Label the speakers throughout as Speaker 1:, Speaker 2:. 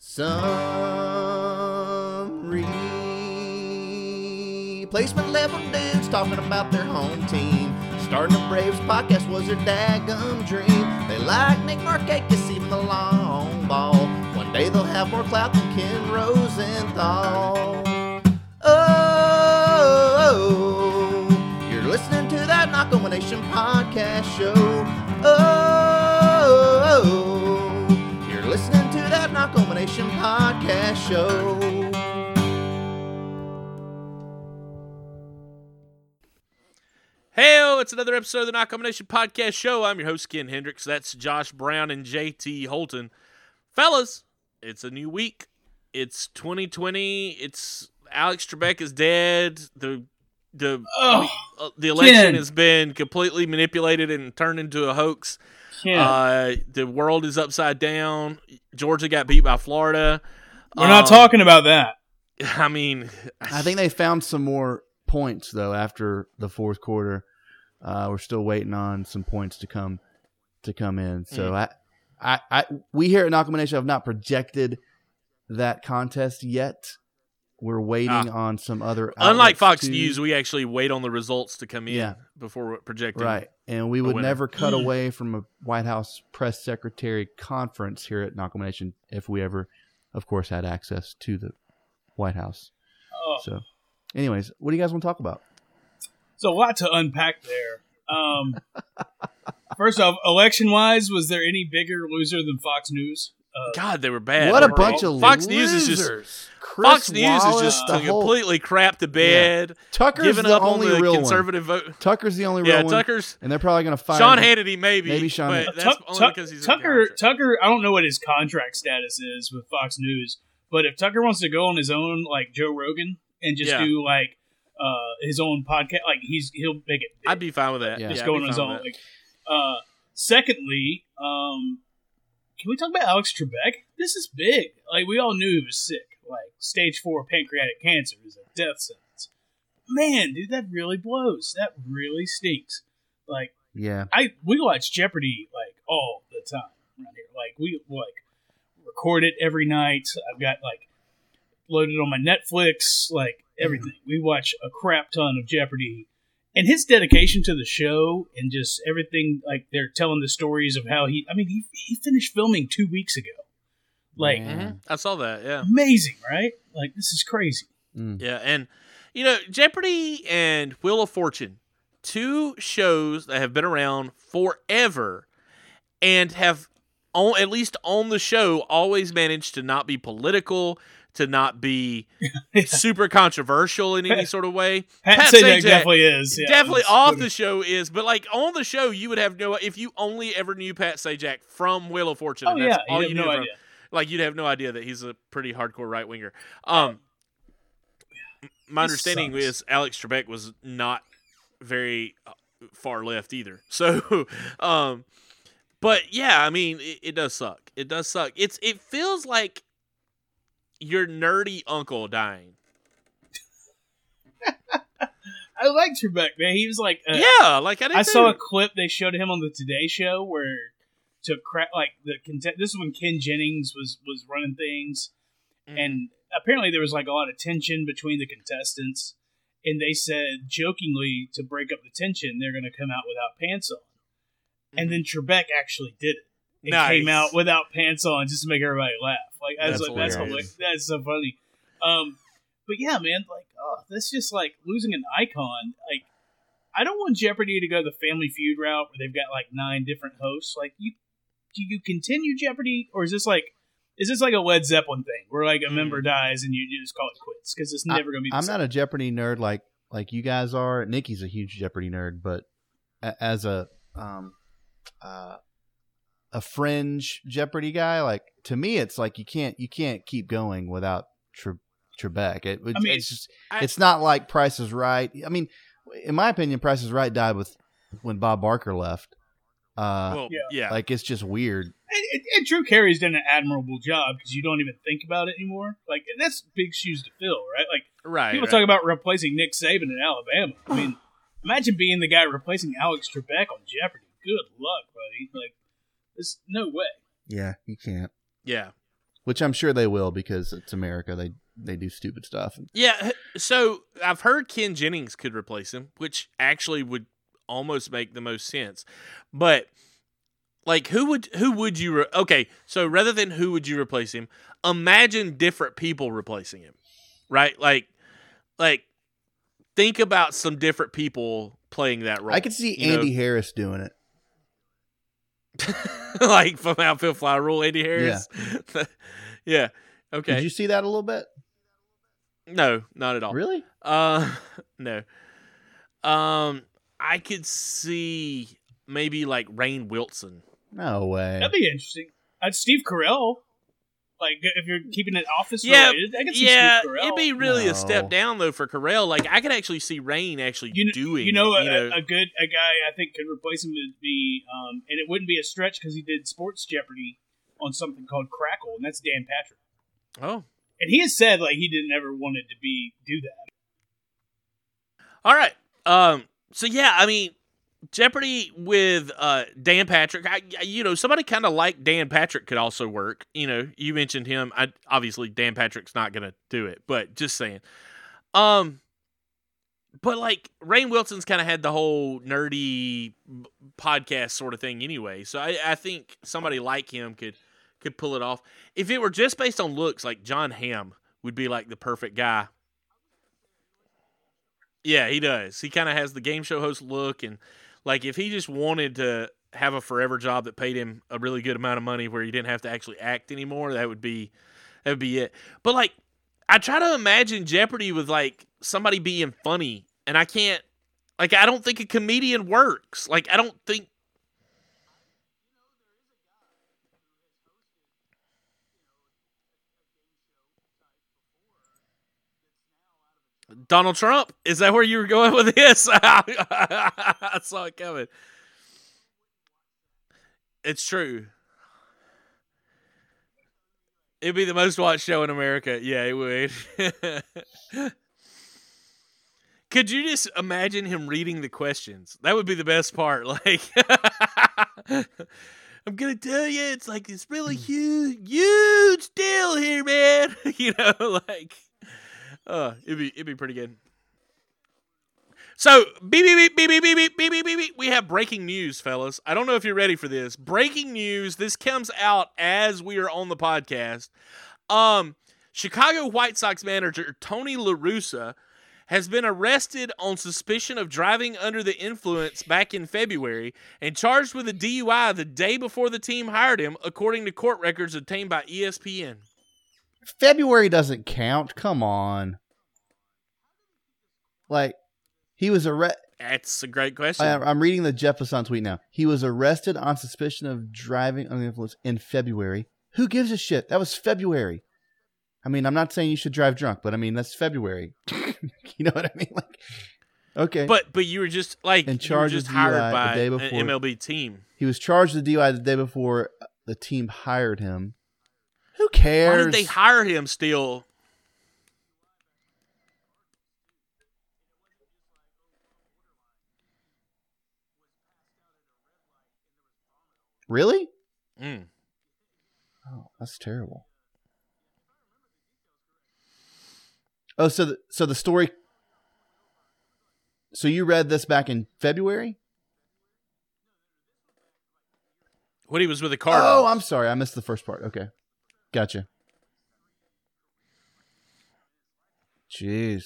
Speaker 1: Some replacement level dudes talking about their home team. Starting a Braves podcast was their daggum dream. They like Nick Markakis, even the long ball. One day they'll have more clout than Ken Rosenthal. Oh, you're listening to that Knock On Nation podcast show. Oh, you're listening to that Knock On Nation podcast show.
Speaker 2: Hey, it's another episode of the Knock On Nation podcast show. I'm your host, Ken Hendricks. That's Josh Brown and JT Holton. Fellas, it's a new week. It's 2020. It's Alex Trebek is dead. The election
Speaker 3: Ken.
Speaker 2: has been completely manipulated and turned into a hoax. The world is upside down. Georgia got beat by Florida.
Speaker 3: We're not talking about that.
Speaker 2: I mean,
Speaker 1: I think they found some more points though after the fourth quarter. We're still waiting on some points to come in. So we here at Knock On Nation have not projected that contest yet. We're waiting on some other.
Speaker 2: Unlike Fox
Speaker 1: to,
Speaker 2: News, we actually wait on the results to come in before projecting.
Speaker 1: Right, and we would never cut away from a White House press secretary conference here at Knock On Nation if we ever, of course, had access to the White House.
Speaker 3: Oh.
Speaker 1: So, anyways, what do you guys want to talk about?
Speaker 3: It's a lot to unpack there. First off, election-wise, was there any bigger loser than Fox News?
Speaker 2: God, they were bad.
Speaker 1: What a bunch of
Speaker 2: Fox
Speaker 1: losers.
Speaker 2: News is just
Speaker 1: Chris
Speaker 2: Fox News
Speaker 1: Wallace,
Speaker 2: is just
Speaker 1: the whole-
Speaker 2: completely crap to bed.
Speaker 1: Yeah. Tucker's
Speaker 2: giving
Speaker 1: the
Speaker 2: up
Speaker 1: only
Speaker 2: on the
Speaker 1: real
Speaker 2: conservative
Speaker 1: one.
Speaker 2: vote.
Speaker 1: Tucker's the only real one.
Speaker 2: Tucker's.
Speaker 1: And they're probably going to fire
Speaker 2: Sean
Speaker 1: him.
Speaker 2: Hannity, maybe
Speaker 1: Sean
Speaker 2: but
Speaker 1: Hannity.
Speaker 2: that's only because he's in contract.
Speaker 3: Tucker, I don't know what his contract status is with Fox News, but if Tucker wants to go on his own, like Joe Rogan, and just do like his own podcast, like he'll make it big.
Speaker 2: I'd be fine with that.
Speaker 1: Yeah.
Speaker 3: Just
Speaker 2: I'd
Speaker 3: going
Speaker 2: be
Speaker 3: on his
Speaker 2: fine
Speaker 3: own.
Speaker 2: with
Speaker 3: Like, secondly, can we talk about Alex Trebek? This is big. Like, we all knew he was sick. Like, stage 4 pancreatic cancer is a death sentence. Man, dude, that really blows. That really stinks. Like,
Speaker 1: Yeah.
Speaker 3: we watch Jeopardy like all the time around here. Like, we record it every night. I've got like loaded on my Netflix, like everything. We watch a crap ton of Jeopardy. And his dedication to the show and just everything, like they're telling the stories of how he finished filming 2 weeks ago. Like,
Speaker 2: that. I saw that, yeah.
Speaker 3: amazing, right? Like, this is crazy.
Speaker 2: Yeah, and, Jeopardy and Wheel of Fortune, two shows that have been around forever and have, at least on the show, always managed to not be political, to not be super controversial in any sort of way.
Speaker 3: Pat Sajak definitely is. Yeah,
Speaker 2: definitely off the show is, but like on the show, you would have if you only ever knew Pat Sajak from Wheel of Fortune.
Speaker 3: Oh,
Speaker 2: and that's
Speaker 3: yeah,
Speaker 2: all
Speaker 3: you
Speaker 2: you
Speaker 3: have
Speaker 2: knew
Speaker 3: no
Speaker 2: from,
Speaker 3: idea.
Speaker 2: like you'd have no idea that he's a pretty hardcore right winger. My understanding
Speaker 3: sucks.
Speaker 2: is Alex Trebek was not very far left either. So, but yeah, I mean, it does suck. It does suck. It feels like your nerdy uncle dying.
Speaker 3: I like Trebek, man. He was like,
Speaker 2: Yeah, like I
Speaker 3: saw a clip they showed him on the Today Show where to crack like this is when Ken Jennings was running things, and apparently there was like a lot of tension between the contestants, and they said jokingly to break up the tension they're going to come out without pants on, and then Trebek actually did it. It came out without pants on just to make everybody laugh. Like that's so funny. But yeah, man, like that's just like losing an icon. Like I don't want Jeopardy to go the Family Feud route where they've got like 9 different hosts. Like do you continue Jeopardy, or is this like a Led Zeppelin thing where like a member dies and you just call it quits because it's never going to be.
Speaker 1: I'm not a Jeopardy nerd like you guys are. Nikki's a huge Jeopardy nerd, but as a fringe Jeopardy guy, like to me, it's like you can't keep going without Trebek. It's not like Price is Right. I mean, in my opinion, Price is Right died when Bob Barker left. Like it's just weird.
Speaker 3: And Drew Carey's done an admirable job because you don't even think about it anymore. Like that's big shoes to fill, right? Like people talk about replacing Nick Saban in Alabama. I mean, imagine being the guy replacing Alex Trebek on Jeopardy. Good luck, buddy. Like, there's no way.
Speaker 1: Yeah, you can't.
Speaker 2: Yeah.
Speaker 1: which I'm sure they will because it's America. They do stupid stuff.
Speaker 2: Yeah, so I've heard Ken Jennings could replace him, which actually would almost make the most sense. But like, who would you? Okay, so rather than who would you replace him, imagine different people replacing him, right? Like think about some different people playing that role.
Speaker 1: I could see Andy Harris doing it.
Speaker 2: Like from Outfield Fly Rule, Andy Harris. Yeah. Yeah. Okay.
Speaker 1: Did you see that a little bit?
Speaker 2: No, not at all.
Speaker 1: Really?
Speaker 2: No. I could see maybe like Rainn Wilson.
Speaker 1: No way.
Speaker 3: That'd be interesting. Steve Carell. Like, if you're keeping it office related, I could see Steve Carell.
Speaker 2: It'd be really a step down though for Carell. Like, I could actually see Rainn actually doing.
Speaker 3: A guy I think could replace him would be, and it wouldn't be a stretch because he did Sports Jeopardy on something called Crackle, and that's Dan Patrick.
Speaker 2: Oh,
Speaker 3: and he has said like he didn't ever wanted to do that.
Speaker 2: All right. So yeah, I mean, Jeopardy with Dan Patrick. Somebody kind of like Dan Patrick could also work. You mentioned him. Obviously Dan Patrick's not gonna do it, but just saying. But like Rainn Wilson's kind of had the whole nerdy podcast sort of thing anyway. So I think somebody like him could pull it off. If it were just based on looks, like Jon Hamm would be like the perfect guy. Yeah, he does. He kind of has the game show host look, and like if he just wanted to have a forever job that paid him a really good amount of money where he didn't have to actually act anymore, that would be it. But like I try to imagine Jeopardy with like somebody being funny, and I can't. Like I don't think a comedian works. Like I don't think. Donald Trump? Is that where you were going with this? I saw it coming. It's true. It'd be the most watched show in America. Yeah, it would. Could you just imagine him reading the questions? That would be the best part. Like, I'm going to tell you, it's like this really huge deal here, man. It'd be pretty good. So, beep, we have breaking news, fellas. I don't know if you're ready for this. Breaking news. This comes out as we are on the podcast. Chicago White Sox manager Tony La Russa has been arrested on suspicion of driving under the influence back in February and charged with a DUI the day before the team hired him, according to court records obtained by ESPN.
Speaker 1: February doesn't count. Come on. Like, he was arrested.
Speaker 2: That's a great question.
Speaker 1: I'm reading the Jeff Passan tweet now. He was arrested on suspicion of driving under the influence in February. Who gives a shit? That was February. I mean, I'm not saying you should drive drunk, but I mean, that's February. You know what I mean? Like, okay.
Speaker 2: But you were just like
Speaker 1: in charge of
Speaker 2: hired by an MLB team.
Speaker 1: He was charged with DUI the day before the team hired him. Who cares?
Speaker 2: Why did they hire him still?
Speaker 1: Really? Oh, that's terrible. Oh, so the story. So you read this back in February?
Speaker 2: When he was with the Cardinals.
Speaker 1: Oh, I'm sorry. I missed the first part. Okay. Gotcha. Jeez.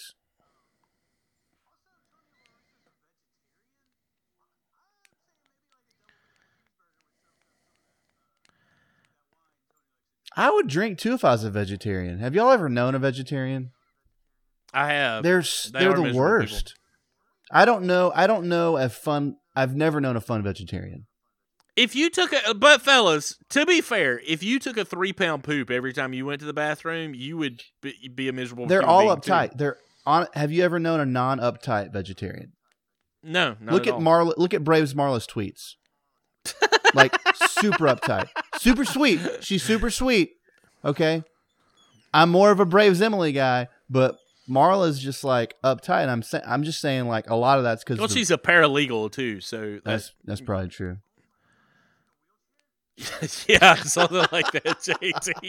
Speaker 1: I would drink too if I was a vegetarian. Have y'all ever known a vegetarian?
Speaker 2: I have.
Speaker 1: They're the worst. People. I don't know a fun. I've never known a fun vegetarian.
Speaker 2: If you took but fellas, to be fair, if you took a 3-pound poop every time you went to the bathroom, you would be a miserable.
Speaker 1: They're all uptight. Too. They're on. Have you ever known a non-uptight vegetarian?
Speaker 2: No.
Speaker 1: Look at Look at Braves Marla's tweets. Like super uptight, super sweet. She's super sweet. Okay, I'm more of a Braves Emily guy, but Marla's just like uptight. I'm just saying like a lot of that's because
Speaker 2: she's a paralegal too, so
Speaker 1: that's probably true.
Speaker 2: Yeah, something like that, JT.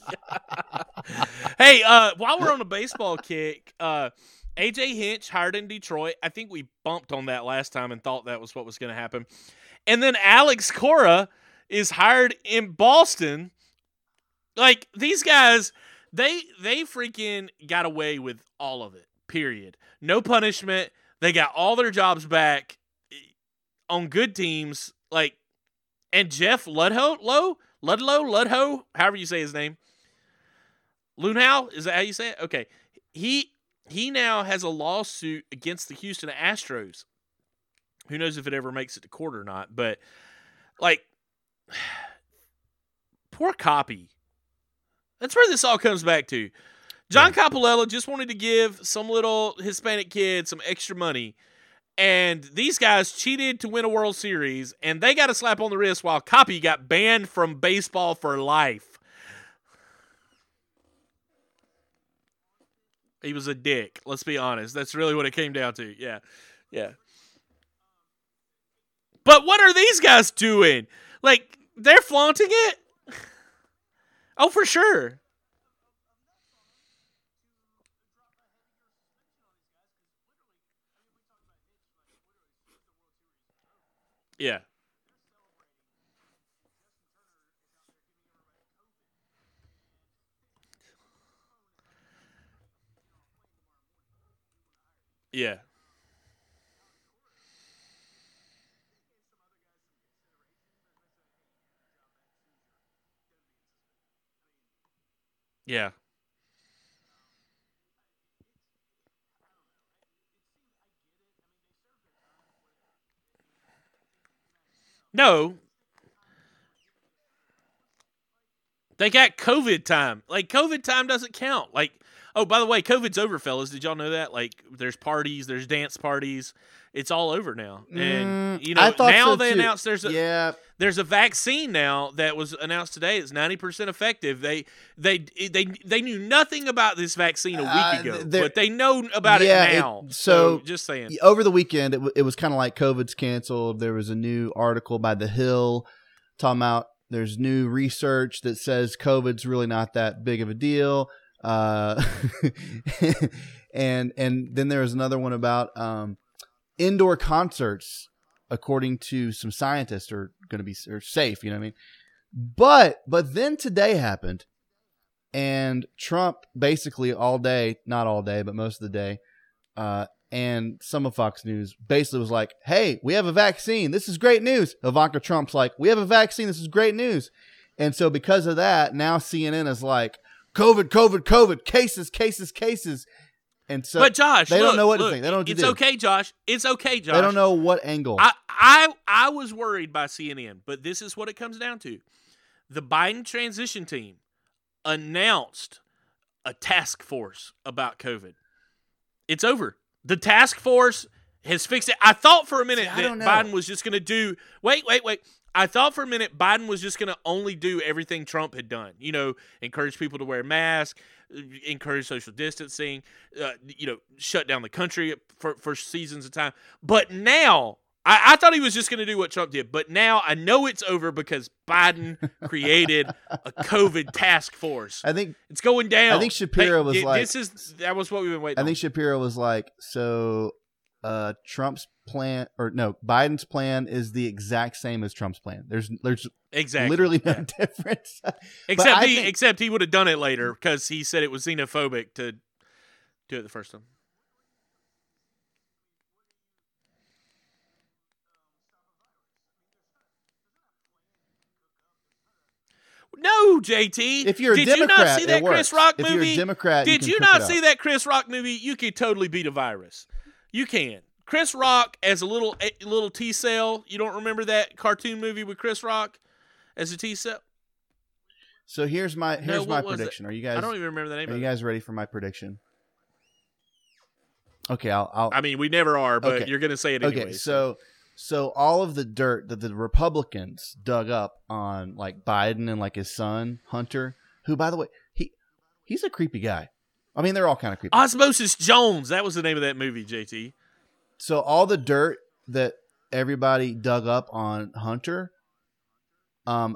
Speaker 2: Hey, while we're on the baseball kick, AJ Hinch hired in Detroit. I think we bumped on that last time and thought that was what was going to happen. And then Alex Cora is hired in Boston. Like, these guys, they freaking got away with all of it, period. No punishment. They got all their jobs back on good teams. Like, and Jeff Ludlow, however you say his name. Lunhow, is that how you say it? Okay. He now has a lawsuit against the Houston Astros. Who knows if it ever makes it to court or not, but like, poor Coppy. That's where this all comes back to. John Coppolella just wanted to give some little Hispanic kid some extra money, and these guys cheated to win a World Series, and they got a slap on the wrist while Coppy got banned from baseball for life. He was a dick. Let's be honest. That's really what it came down to. Yeah. But what are these guys doing? Like, they're flaunting it? Oh, for sure. Yeah. Yeah. Yeah. No. They got COVID time. Like, COVID time doesn't count. Like, oh, by the way, COVID's over, fellas. Did y'all know that? Like, there's parties, there's dance parties. It's all over now. And, you know, now so they announced there's a vaccine now that was announced today. It's 90% effective. They knew nothing about this vaccine a week ago, but they know about it now. So just saying.
Speaker 1: Over the weekend, it was kind of like COVID's canceled. There was a new article by The Hill talking about there's new research that says COVID's really not that big of a deal. And then there was another one about indoor concerts, according to some scientists, are going to be safe. You know what I mean? But then today happened, and Trump basically all day, not all day, but most of the day, and some of Fox News basically was like, hey, we have a vaccine. This is great news. Ivanka Trump's like, we have a vaccine. This is great news. And so because of that, now CNN is like, COVID, cases. And so,
Speaker 2: but Josh,
Speaker 1: they don't know what to think. They don't know what to
Speaker 2: do. It's okay, Josh.
Speaker 1: They don't know what angle.
Speaker 2: I was worried by CNN, but this is what it comes down to. The Biden transition team announced a task force about COVID. It's over. The task force has fixed it. I thought for a minute that Biden was just going to do. Wait. I thought for a minute Biden was just going to only do everything Trump had done. You know, encourage people to wear masks, encourage social distancing, shut down the country for seasons of time. But now, I thought he was just going to do what Trump did. But now I know it's over because Biden created a COVID task forch.
Speaker 1: I think
Speaker 2: it's going down.
Speaker 1: I think Shapiro was like,
Speaker 2: that was what we've been waiting on.
Speaker 1: I think Shapiro was like, so Trump's plan, or no, Biden's plan is the exact same as Trump's plan. There's
Speaker 2: exactly
Speaker 1: literally no difference.
Speaker 2: Except he would have done it later because he said it was xenophobic to do it the first time. No, JT.
Speaker 1: If you're a Democrat,
Speaker 2: did you not see that Chris Rock movie?
Speaker 1: If you're a Democrat,
Speaker 2: did you not see that Chris Rock movie? You could totally beat a virus. You can. Chris Rock as a little T-cell. You don't remember that cartoon movie with Chris Rock as a T-cell?
Speaker 1: So here's my prediction. Are you guys?
Speaker 2: I don't even remember the name of it.
Speaker 1: Are you guys ready for my prediction? Okay, I'll.
Speaker 2: I mean, we never are, but you're going to say it anyway.
Speaker 1: Okay, so all of the dirt that the Republicans dug up on like Biden and like his son Hunter, who by the way he's a creepy guy. I mean, they're all kind of creepy.
Speaker 2: Osmosis Jones, that was the name of that movie, JT.
Speaker 1: So all the dirt that everybody dug up on Hunter,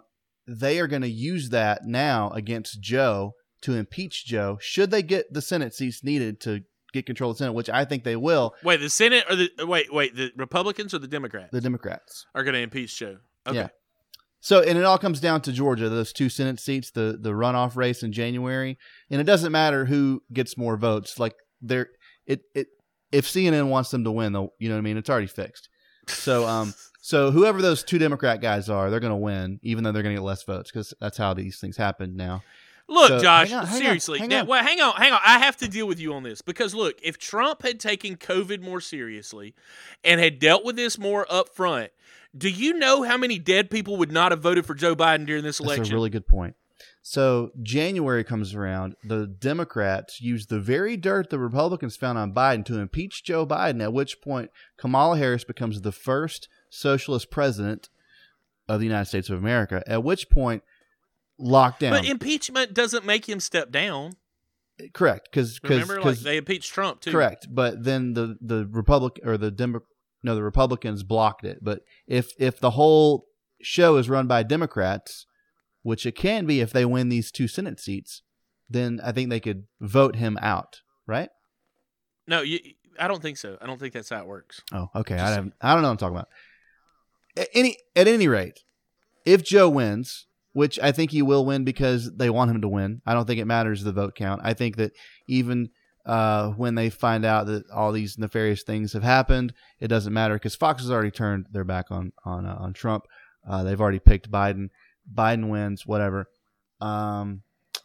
Speaker 1: they are going to use that now against Joe to impeach Joe. Should they get the Senate seats needed to get control of the Senate, which I think they will.
Speaker 2: Wait, the Senate or the Republicans or the Democrats?
Speaker 1: The Democrats
Speaker 2: are going to impeach Joe. Okay. Yeah.
Speaker 1: So, and it all comes down to Georgia, those 2 Senate seats, the runoff race in January, and it doesn't matter who gets more votes. Like if CNN wants them to win, they'll, you know what I mean? It's already fixed. So, so whoever those 2 Democrat guys are, they're going to win, even though they're going to get less votes, because that's how these things happen now.
Speaker 2: Look, so, Josh, seriously. Hang on. I have to deal with you on this because, look, if Trump had taken COVID more seriously and had dealt with this more up front, do you know how many dead people would not have voted for Joe Biden during this election?
Speaker 1: That's a really good point. So January comes around, the Democrats use the very dirt the Republicans found on Biden to impeach Joe Biden, at which point Kamala Harris becomes the first socialist president of the United States of America, at which point lockdown.
Speaker 2: But impeachment doesn't make him step down.
Speaker 1: Correct, because
Speaker 2: they impeached Trump too.
Speaker 1: Correct, but then the Republicans blocked it. But if the whole show is run by Democrats, which it can be if they win these 2 Senate seats, then I think they could vote him out, right?
Speaker 2: No, I don't think so. I don't think that's how it works.
Speaker 1: Oh, okay. I don't know what I'm talking about. At any rate, if Joe wins, which I think he will win because they want him to win, I don't think it matters the vote count. I think that even when they find out that all these nefarious things have happened, it doesn't matter because Fox has already turned their back on Trump. They've already picked Biden. Biden wins, whatever. COVID,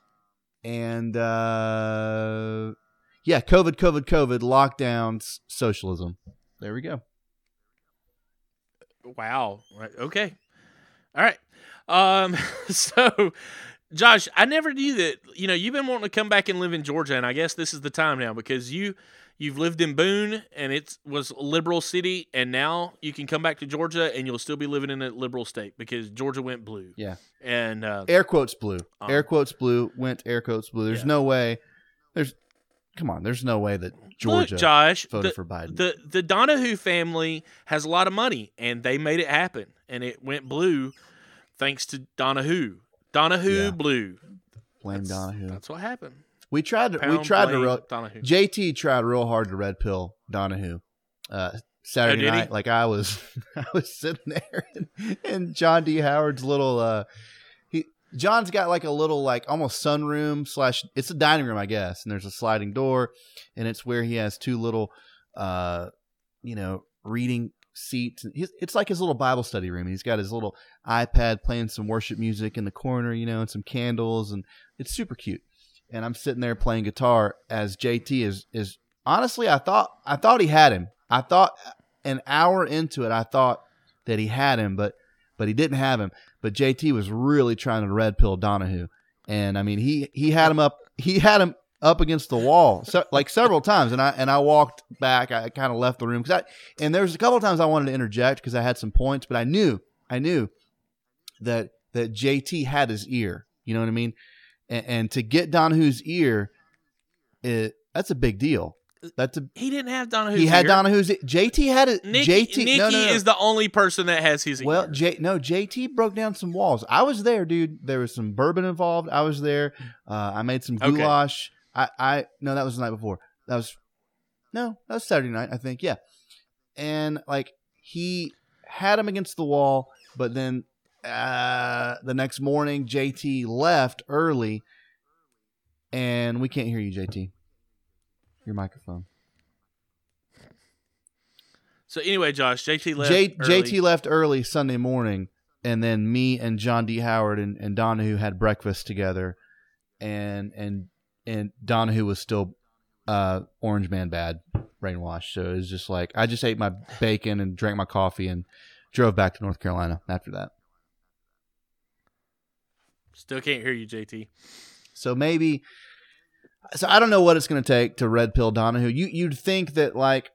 Speaker 1: lockdowns, socialism. There we go.
Speaker 2: Wow. Okay. All right. So, Josh, I never knew that, you've been wanting to come back and live in Georgia, and I guess this is the time now because you've lived in Boone, and it was a liberal city, and now you can come back to Georgia, and you'll still be living in a liberal state because Georgia went blue.
Speaker 1: Yeah.
Speaker 2: And
Speaker 1: air quotes blue. Air quotes blue went air quotes blue. There's no way. There's no way that Georgia voted for Biden.
Speaker 2: The Donahue family has a lot of money, and they made it happen, and it went blue thanks to Donahue. Blue.
Speaker 1: Blame Donahue.
Speaker 2: That's what happened.
Speaker 1: JT tried real hard to red pill Donahue Saturday night. Like I was sitting there and John D. Howard's little John's got like a little like almost sunroom / it's a dining room, I guess, and there's a sliding door, and it's where he has 2 little reading seats. It's like his little Bible study room. He's got his little iPad playing some worship music in the corner, and some candles, and it's super cute. And I'm sitting there playing guitar as JT is honestly, I thought he had him. I thought an hour into it, I thought that he had him, but he didn't have him. But JT was really trying to red pill Donahue. And I mean, he had him up against the wall like several times. And I walked back. I kind of left the room and there was a couple of times I wanted to interject because I had some points, but I knew that JT had his ear. You know what I mean? And to get Donahue's ear, that's a big deal.
Speaker 2: He didn't have Donahue's ear.
Speaker 1: He had Donahue's ear. JT had it.
Speaker 2: Nikki is the only person that has his ear.
Speaker 1: Well, JT broke down some walls. I was there, dude. There was some bourbon involved. I was there. I made some goulash. Okay. No, that was the night before. That was Saturday night, I think. Yeah. And like he had him against the wall, but then the next morning JT left early, and we can't hear you, JT. Your microphone.
Speaker 2: So anyway, Josh, JT left
Speaker 1: JT left early Sunday morning, and then me and John D. Howard and Donahue had breakfast together, and Donahue was still Orange Man bad, brainwashed. So it was just like I just ate my bacon and drank my coffee and drove back to North Carolina after that.
Speaker 2: Still can't hear you, JT.
Speaker 1: So I don't know what it's going to take to red pill Donahue. You'd think that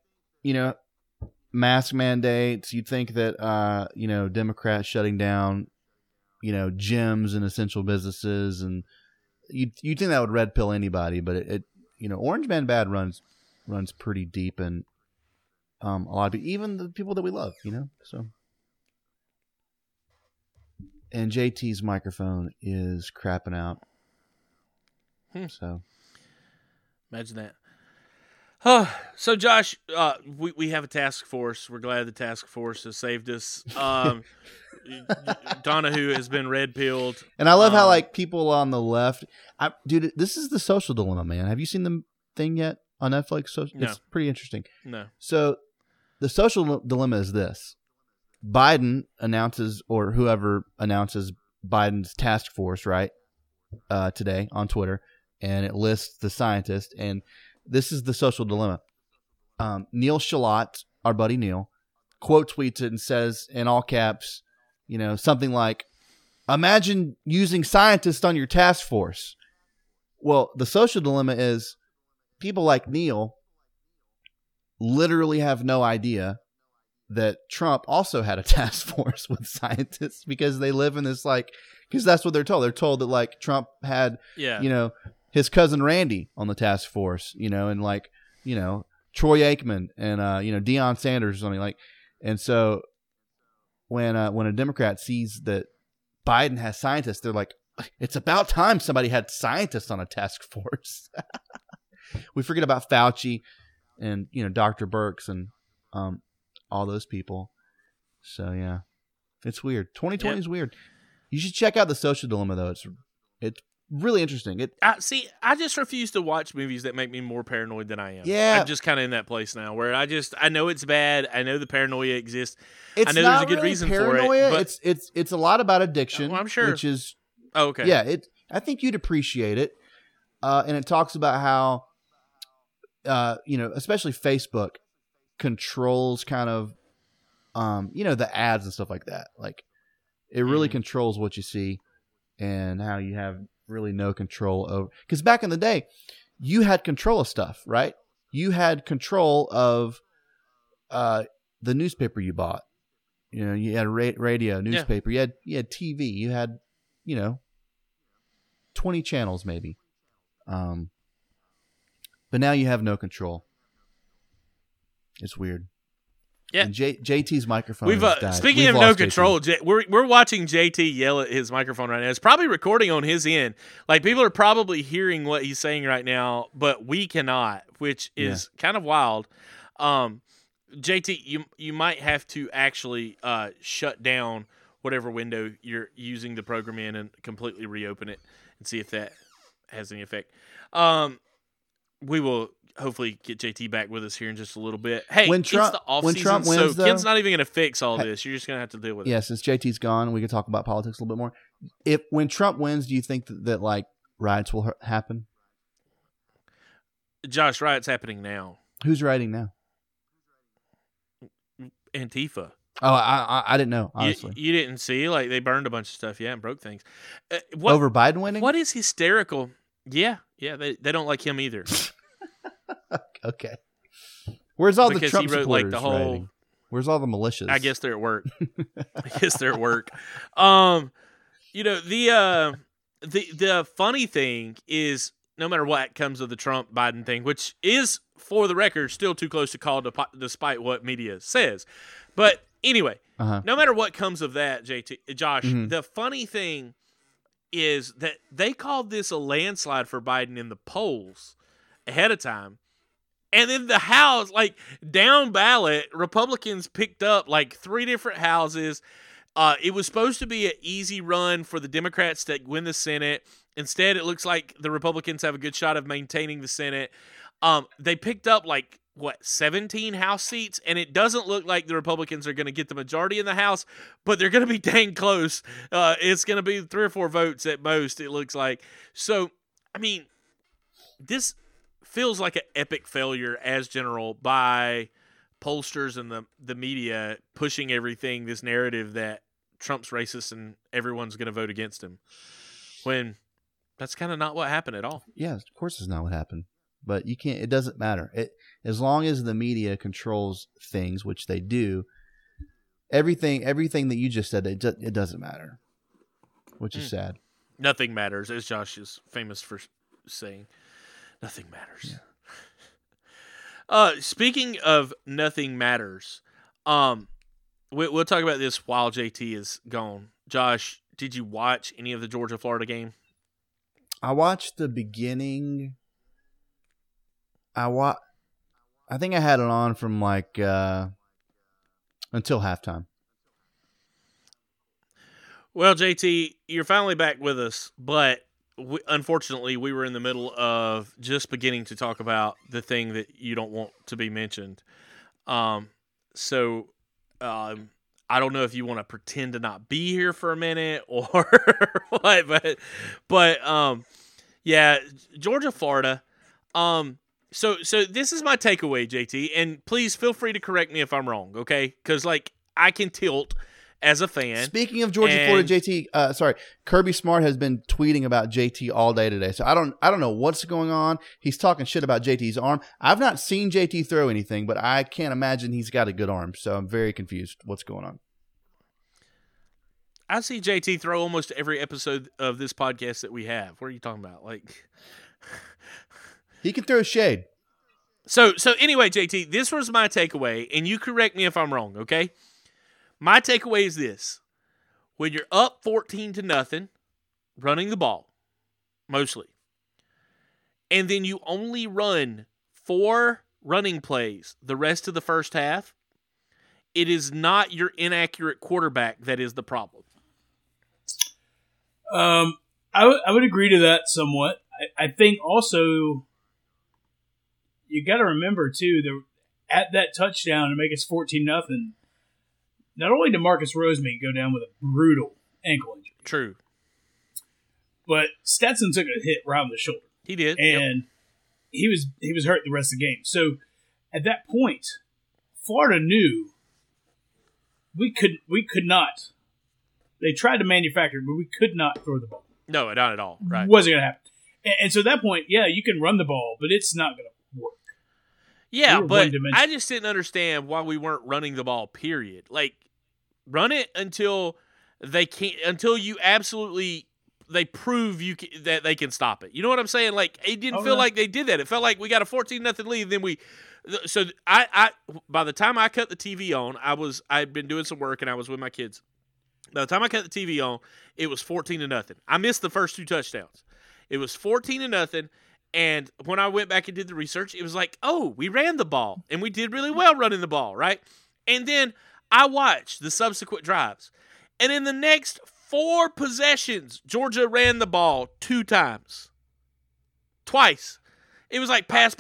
Speaker 1: mask mandates. You'd think that Democrats shutting down gyms and essential businesses, and you'd think that would red pill anybody. But it Orange Man bad runs pretty deep in a lot of people, even the people that we love. So and JT's microphone is crapping out. So
Speaker 2: imagine that. So Josh, we have a task force. We're glad the task force has saved us. Donahue has been red-pilled.
Speaker 1: And I love how like people on the left, dude, this is The Social Dilemma, man. Have you seen the thing yet on Netflix?
Speaker 2: No.
Speaker 1: It's pretty interesting.
Speaker 2: No.
Speaker 1: So The Social Dilemma is this. Biden announces, or whoever announces Biden's task force, right, today on Twitter, and it lists the scientist, and this is The Social Dilemma. Neil Shalott, our buddy Neil, quote tweets it and says in all caps, something like, imagine using scientists on your task force. Well, The Social Dilemma is people like Neil literally have no idea that Trump also had a task force with scientists because they live in this because that's what they're told. They're told that Trump had, his cousin Randy on the task force, and Troy Aikman and Deion Sanders or something and so when a Democrat sees that Biden has scientists, they're like, it's about time somebody had scientists on a task force. We forget about Fauci and Dr. Birx and all those people. So yeah, it's weird. 2020 is weird. You should check out The Social Dilemma though. It's really interesting.
Speaker 2: I just refuse to watch movies that make me more paranoid than I am.
Speaker 1: Yeah.
Speaker 2: I'm just kind of in that place now where I know it's bad. I know the paranoia exists.
Speaker 1: It's
Speaker 2: I know
Speaker 1: not
Speaker 2: there's a good
Speaker 1: really
Speaker 2: reason
Speaker 1: paranoia.
Speaker 2: for it. But
Speaker 1: it's a lot about addiction.
Speaker 2: Well, I'm sure.
Speaker 1: Which is
Speaker 2: okay.
Speaker 1: Yeah, I think you'd appreciate it. And it talks about how especially Facebook controls kind of the ads and stuff like that. Like it really controls what you see and how you have really no control over, because back in the day you had control of stuff, right? You had control of the newspaper you bought. You had radio, newspaper, you had TV, you had 20 channels maybe, but now you have no control. It's weird.
Speaker 2: Yeah,
Speaker 1: and JT's microphone.
Speaker 2: Speaking of no control, we're watching JT yell at his microphone right now. It's probably recording on his end. Like people are probably hearing what he's saying right now, but we cannot, which is kind of wild. JT, you might have to actually shut down whatever window you're using the program in and completely reopen it and see if that has any effect. We will hopefully get JT back with us here in just a little bit. Hey, it's the off-season, so Ken's not even going to fix all this. You're just going to have to deal with it.
Speaker 1: Yeah, since JT's gone, we can talk about politics a little bit more. When Trump wins, do you think that riots will happen?
Speaker 2: Josh, riots happening now.
Speaker 1: Who's rioting now?
Speaker 2: Antifa.
Speaker 1: Oh, I didn't know, honestly.
Speaker 2: You didn't see? They burned a bunch of stuff, and broke things.
Speaker 1: Over Biden winning?
Speaker 2: What is hysterical? Yeah, they don't like him either.
Speaker 1: Okay. Where's all the Trump
Speaker 2: he wrote,
Speaker 1: supporters
Speaker 2: the whole
Speaker 1: writing? Where's all the militias?
Speaker 2: I guess they're at work. The funny thing is, no matter what comes of the Trump Biden thing, which is, for the record, still too close to call despite what media says. But anyway, no matter what comes of that, Josh, the funny thing is that they called this a landslide for Biden in the polls ahead of time. And then the House, down ballot, Republicans picked up 3 different houses. It was supposed to be an easy run for the Democrats to win the Senate. Instead, it looks like the Republicans have a good shot of maintaining the Senate. They picked up 17 House seats, and it doesn't look like the Republicans are going to get the majority in the House, but they're going to be dang close. It's going to be 3 or 4 votes at most, it looks like. So, I mean, this feels like an epic failure as general by pollsters and the media pushing everything, this narrative that Trump's racist and everyone's going to vote against him, when that's kind of not what happened at all.
Speaker 1: Yeah, of course it's not what happened. But you can't. It doesn't matter. As long as the media controls things, which they do, everything that you just said, it doesn't matter, which is sad.
Speaker 2: Nothing matters, as Josh is famous for saying. Nothing matters. Yeah. Speaking of nothing matters, we'll talk about this while JT is gone. Josh, did you watch any of the Georgia-Florida game?
Speaker 1: I watched the beginning. I think I had it on from like until halftime.
Speaker 2: Well, JT, you're finally back with us, but unfortunately, we were in the middle of just beginning to talk about the thing that you don't want to be mentioned. So I don't know if you want to pretend to not be here for a minute or what, but yeah, Georgia, Florida. So this is my takeaway, JT, and please feel free to correct me if I'm wrong, okay? Because like I can tilt as a fan.
Speaker 1: Speaking of Georgia, Florida, JT, Kirby Smart has been tweeting about JT all day today. So I don't know what's going on. He's talking shit about JT's arm. I've not seen JT throw anything, but I can't imagine he's got a good arm. So I'm very confused. What's going on?
Speaker 2: I see JT throw almost every episode of this podcast that we have. What are you talking about? Like,
Speaker 1: he can throw shade.
Speaker 2: So anyway, JT, this was my takeaway, and you correct me if I'm wrong, okay? My takeaway is this. When you're up 14-0, running the ball, mostly, and then you only run 4 running plays the rest of the first half, it is not your inaccurate quarterback that is the problem.
Speaker 3: I would agree to that somewhat. I think also you got to remember too that at that touchdown to make us 14-0, not only did Marcus Roseman go down with a brutal ankle injury,
Speaker 2: true,
Speaker 3: but Stetson took a hit right on the shoulder.
Speaker 2: He did,
Speaker 3: and he was hurt the rest of the game. So at that point, Florida knew we could not. They tried to manufacture, but we could not throw the ball.
Speaker 2: No, not at all. Right,
Speaker 3: wasn't going to happen. And so at that point, yeah, you can run the ball, but it's not going to work.
Speaker 2: Yeah, but I just didn't understand why we weren't running the ball. Period. Like, run it until they can't. Until you absolutely they prove that they can stop it. You know what I'm saying? Like, it didn't feel like they did that. It felt like we got a 14-0 lead. Then I by the time I cut the TV on, I'd been doing some work and I was with my kids. By the time I cut the TV on, it was 14-0. I missed the first 2 touchdowns. It was 14-0. And when I went back and did the research, it was like, oh, we ran the ball and we did really well running the ball, right? And then I watched the subsequent drives. And in the next 4 possessions, Georgia ran the ball 2 times. Twice. It was like pass,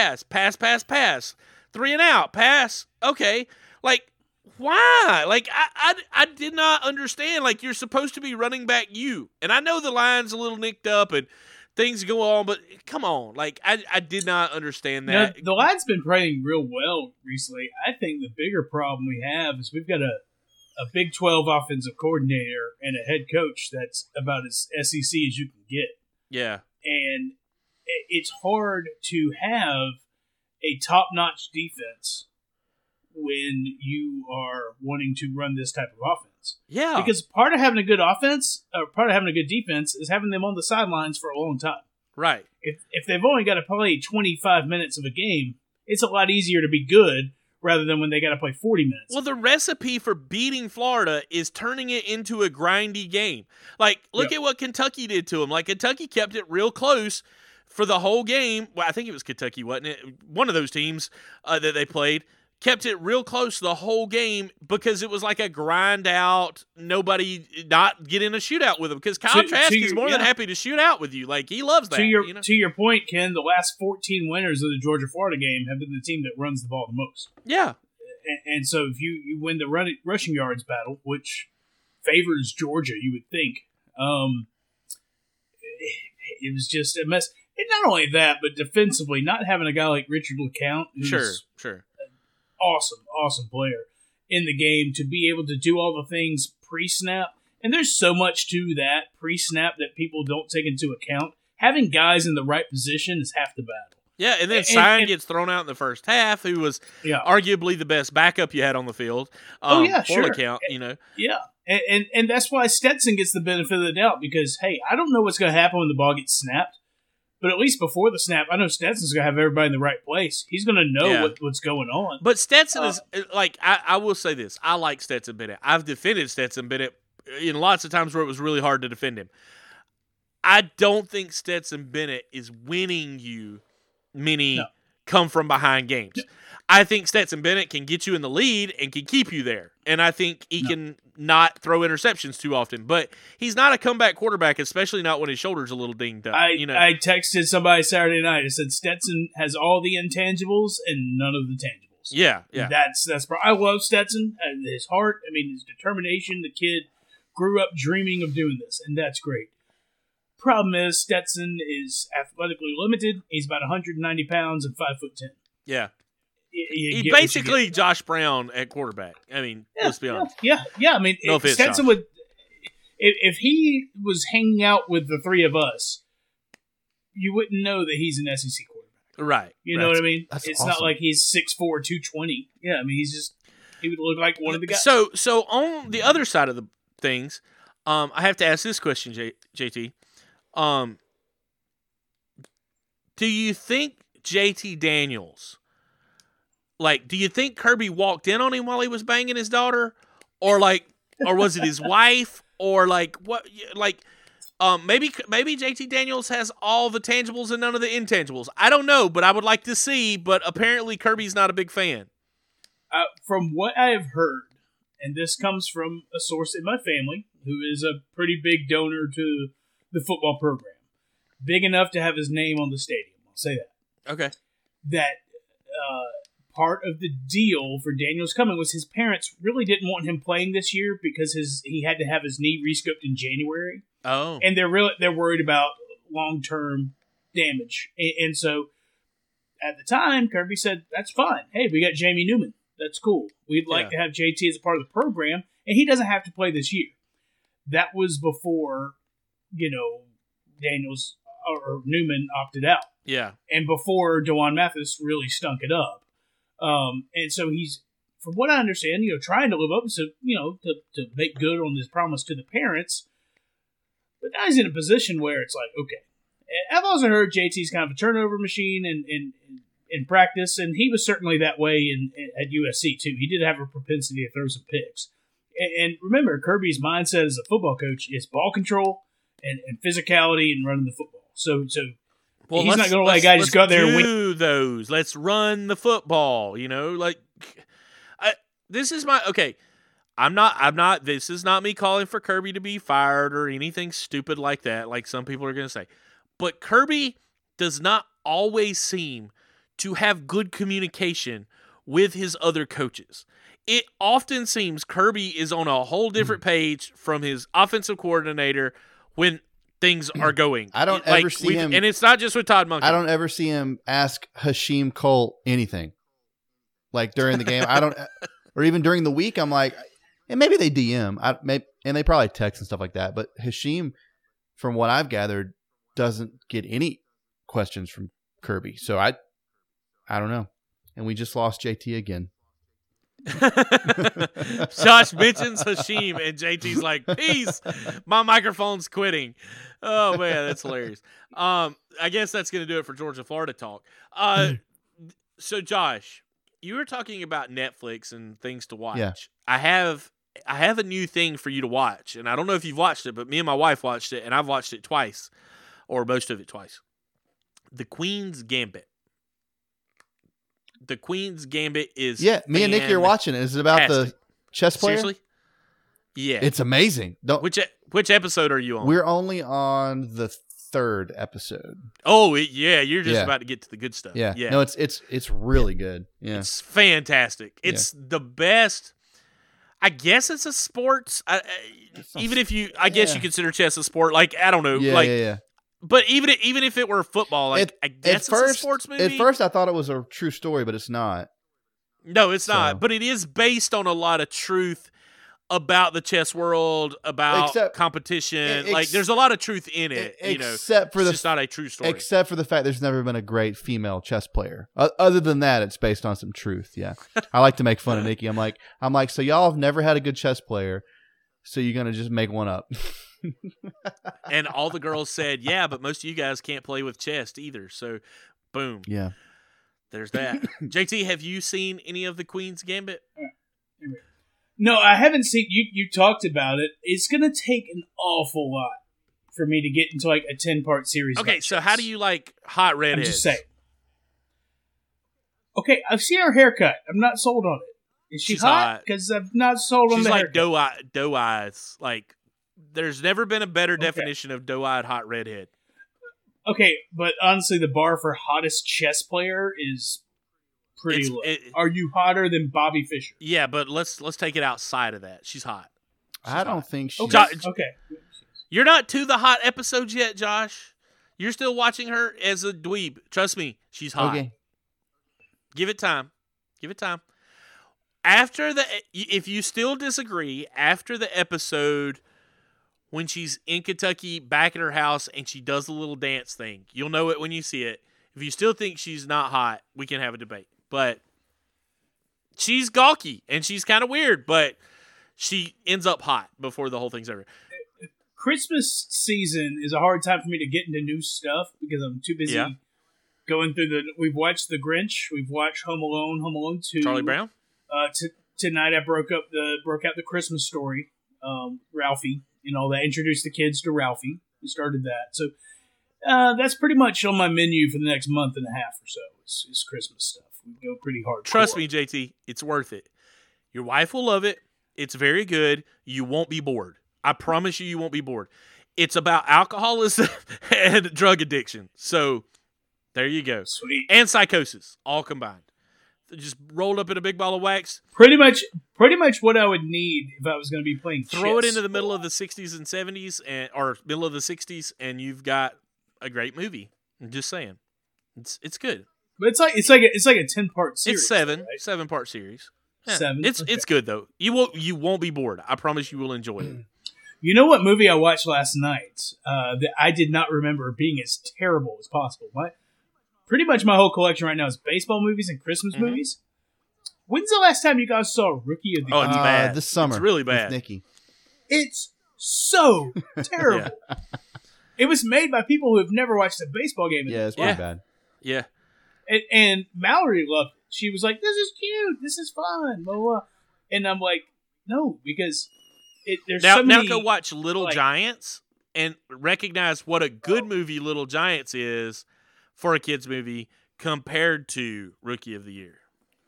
Speaker 2: 3 and out, pass. Okay. Like, why? Like, I did not understand. Like, you're supposed to be running back you. And I know the line's a little nicked up and things go on, but come on. Like, I did not understand that.
Speaker 3: The line's been playing real well recently. I think the bigger problem we have is we've got a Big 12 offensive coordinator and a head coach that's about as SEC as you can get.
Speaker 2: Yeah.
Speaker 3: And it's hard to have a top-notch defense when you are wanting to run this type of offense.
Speaker 2: Yeah.
Speaker 3: Because part of having a good offense, or part of having a good defense, is having them on the sidelines for a long time.
Speaker 2: Right.
Speaker 3: If they've only got to play 25 minutes of a game, it's a lot easier to be good rather than when they got to play 40 minutes.
Speaker 2: Well, the recipe for beating Florida is turning it into a grindy game. Like, look at what Kentucky did to them. Like, Kentucky kept it real close for the whole game. Well, I think it was Kentucky, wasn't it? One of those teams that they played. Kept it real close the whole game because it was like a grind out, nobody not get in a shootout with them. Because Kyle Trask is more than happy to shoot out with you. Like, he loves that.
Speaker 3: To your point, Ken, the last 14 winners of the Georgia-Florida game have been the team that runs the ball the most.
Speaker 2: Yeah.
Speaker 3: And so if you win the rushing yards battle, which favors Georgia, you would think, it was just a mess. And not only that, but defensively, not having a guy like Richard LeCount, who's
Speaker 2: sure.
Speaker 3: Awesome player in the game to be able to do all the things pre-snap. And there's so much to that pre-snap that people don't take into account. Having guys in the right position is half the battle.
Speaker 2: Yeah, and then Sign gets thrown out in the first half, who was arguably the best backup you had on the field. For LeCount, you know.
Speaker 3: Yeah, and that's why Stetson gets the benefit of the doubt because, hey, I don't know what's going to happen when the ball gets snapped. But at least before the snap, I know Stetson's going to have everybody in the right place. He's going to know what's going on.
Speaker 2: But Stetson is, like, I will say this. I like Stetson Bennett. I've defended Stetson Bennett in lots of times where it was really hard to defend him. I don't think Stetson Bennett is winning you many come from behind games. No. I think Stetson Bennett can get you in the lead and can keep you there. And I think he can not throw interceptions too often. But he's not a comeback quarterback, especially not when his shoulder's a little dinged up.
Speaker 3: I texted somebody Saturday night. I said Stetson has all the intangibles and none of the tangibles.
Speaker 2: Yeah.
Speaker 3: That's I love Stetson. His heart, his determination. The kid grew up dreaming of doing this, and that's great. Problem is, Stetson is athletically limited. He's about 190 pounds and 5'10".
Speaker 2: Yeah. He basically Josh Brown at quarterback. Let's be honest.
Speaker 3: Yeah. No offense, Stetson Josh. Would, if he was hanging out with the three of us, you wouldn't know that he's an SEC quarterback.
Speaker 2: Right.
Speaker 3: You know what I mean?
Speaker 1: That's
Speaker 3: it's
Speaker 1: awesome.
Speaker 3: not like he's 6'4", 220. Yeah, he would look like one of the guys.
Speaker 2: So on the other side of the things, I have to ask this question, JT. Do you think JT Daniels, do you think Kirby walked in on him while he was banging his daughter, or was it his wife, or what? Maybe JT Daniels has all the tangibles and none of the intangibles. I don't know, but I would like to see. But apparently, Kirby's not a big fan.
Speaker 3: From what I have heard, and this comes from a source in my family who is a pretty big donor to the football program, big enough to have his name on the stadium. I'll say that.
Speaker 2: Okay.
Speaker 3: That part of the deal for Daniels coming was his parents really didn't want him playing this year because he had to have his knee rescoped in January.
Speaker 2: Oh.
Speaker 3: And they're worried about long-term damage. And so at the time, Kirby said, that's fine. Hey, we got Jamie Newman. That's cool. We'd like to have JT as a part of the program, and he doesn't have to play this year. That was before, Daniels or Newman opted out.
Speaker 2: Yeah.
Speaker 3: And before DeJuan Mathis really stunk it up. And so he's, from what I understand, trying to live up to make good on this promise to the parents. But now he's in a position where it's like, okay. I've also heard JT's kind of a turnover machine in practice, and he was certainly that way at USC too. He did have a propensity to throw some picks. And remember, Kirby's mindset as a football coach is ball control and physicality and running the football. So he's not going to let a guy just go out there and win.
Speaker 2: Do those. Let's run the football. This is my okay. I'm not. This is not me calling for Kirby to be fired or anything stupid like that, like some people are going to say. But Kirby does not always seem to have good communication with his other coaches. It often seems Kirby is on a whole different page from his offensive coordinator when things are going.
Speaker 1: I don't ever see him,
Speaker 2: and it's not just with Todd Monken.
Speaker 1: I don't ever see him ask Hashim Colt anything, during the game. I don't, or even during the week. I'm like, and maybe they DM, and they probably text and stuff like that. But Hashim, from what I've gathered, doesn't get any questions from Kirby. So I don't know. And we just lost JT again.
Speaker 2: Josh mentions Hashim, and JT's like, peace, my microphone's quitting. Oh man, that's hilarious. I guess that's gonna do it for Georgia Florida talk. So Josh, you were talking about Netflix and things to watch.
Speaker 1: Yeah.
Speaker 2: I have a new thing for you to watch, and I don't know if you've watched it, but me and my wife watched it, and I've watched it twice, or most of it twice. The Queen's Gambit. The Queen's Gambit is
Speaker 1: me and Nikki are watching it. Is it about the chess player?
Speaker 2: Seriously? Yeah.
Speaker 1: It's amazing.
Speaker 2: Which episode are you on?
Speaker 1: We're only on the 3rd episode.
Speaker 2: Oh, you're just about to get to the good stuff.
Speaker 1: Yeah. No, it's really good. Yeah.
Speaker 2: It's fantastic. It's the best. I guess it's a sports. Even if you guess you consider chess a sport. I don't know.
Speaker 1: Yeah.
Speaker 2: But even if it were football, I guess it's a sports movie.
Speaker 1: At first, I thought it was a true story, but it's not.
Speaker 2: No, it's not. But it is based on a lot of truth about the chess world, about competition. There's a lot of truth in it.
Speaker 1: Except for
Speaker 2: it's just not a true story.
Speaker 1: Except for the fact there's never been a great female chess player. Other than that, it's based on some truth. Yeah, I like to make fun of Nikki. I'm like, so y'all have never had a good chess player, so you're gonna just make one up.
Speaker 2: And all the girls said, yeah, but most of you guys can't play with chess either. So, boom.
Speaker 1: Yeah.
Speaker 2: There's that. JT, have you seen any of the Queen's Gambit?
Speaker 3: No, I haven't seen you. You talked about it. It's gonna take an awful lot for me to get into like a 10-part series.
Speaker 2: Okay, so how do you like hot redheads?
Speaker 3: I'm just saying. Okay, I've seen her haircut. I'm not sold on it. Is she hot? Because I've not sold on the haircut.
Speaker 2: She's like doe eyes. Like, there's never been a better definition of doe-eyed hot redhead.
Speaker 3: Okay, but honestly, the bar for hottest chess player is pretty low. Are you hotter than Bobby Fischer?
Speaker 2: Yeah, but let's take it outside of that. She's hot.
Speaker 1: I don't think she's...
Speaker 3: Okay.
Speaker 2: You're not to the hot episodes yet, Josh. You're still watching her as a dweeb. Trust me, she's hot. Okay. Give it time. Give it time. If you still disagree, after the episode when she's in Kentucky back at her house and she does the little dance thing, you'll know it when you see it. If you still think she's not hot, we can have a debate. But she's gawky and she's kind of weird, but she ends up hot before the whole thing's over.
Speaker 3: Christmas season is a hard time for me to get into new stuff because I'm too busy going through we've watched The Grinch, we've watched Home Alone 2.
Speaker 2: Charlie Brown?
Speaker 3: Tonight I broke out the Christmas Story, Ralphie, and all that. Introduced the kids to Ralphie. We started that. So that's pretty much on my menu for the next month and a half or so. Is Christmas stuff. We go pretty hard.
Speaker 2: Trust me, JT, it's worth it. Your wife will love it. It's very good. You won't be bored. I promise you won't be bored. It's about alcoholism and drug addiction. So there you go.
Speaker 3: Sweet.
Speaker 2: And psychosis, all combined. Just rolled up in a big ball of wax.
Speaker 3: Pretty much what I would need if I was going to be playing.
Speaker 2: Throw it into the middle of the 60s and 70s, or middle of the 60s, and you've got a great movie. I'm just saying, it's good.
Speaker 3: But it's like a 10-part series.
Speaker 2: It's seven,
Speaker 3: right?
Speaker 2: 7-part series. Yeah.
Speaker 3: 7.
Speaker 2: It's good though. You won't be bored. I promise you will enjoy it.
Speaker 3: You know what movie I watched last night that I did not remember being as terrible as possible? Pretty much my whole collection right now is baseball movies and Christmas movies. When's the last time you guys saw Rookie of the Year?
Speaker 2: Oh, it's bad.
Speaker 1: This summer.
Speaker 2: It's really bad.
Speaker 1: Nikki.
Speaker 3: It's so terrible. Yeah. It was made by people who have never watched a baseball game.
Speaker 1: It's pretty bad.
Speaker 2: Yeah.
Speaker 3: And Mallory loved it. She was like, "This is cute. This is fun." Blah, blah. And I'm like, "No," because there's
Speaker 2: now,
Speaker 3: so many,
Speaker 2: now go watch Little Giants and recognize what a good movie Little Giants is for a kids movie compared to Rookie of the Year.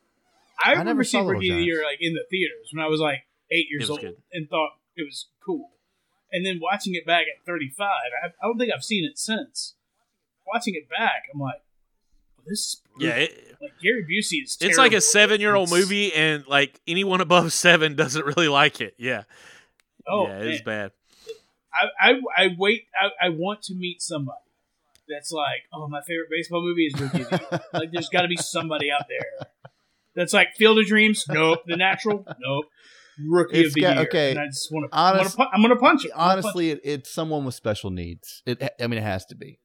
Speaker 3: I remember seeing Rookie of the Year like in the theaters when I was like 8 years old and thought it was cool. And then watching it back at 35, I don't think I've seen it since. Watching it back, I'm like, this is brutal. Like Gary Busey is terrible.
Speaker 2: It's like a 7-year-old movie, and like anyone above 7 doesn't really like it. Yeah.
Speaker 3: Oh,
Speaker 2: yeah, it's bad.
Speaker 3: I want to meet somebody that's like, oh, my favorite baseball movie is Rookie of the Year. Like, there's got to be somebody out there that's like Field of Dreams. Nope. The Natural. Nope. Rookie of the Year.
Speaker 1: Okay.
Speaker 3: And I just want to. I'm going to punch it.
Speaker 1: Honestly, it's someone with special needs. It has to be.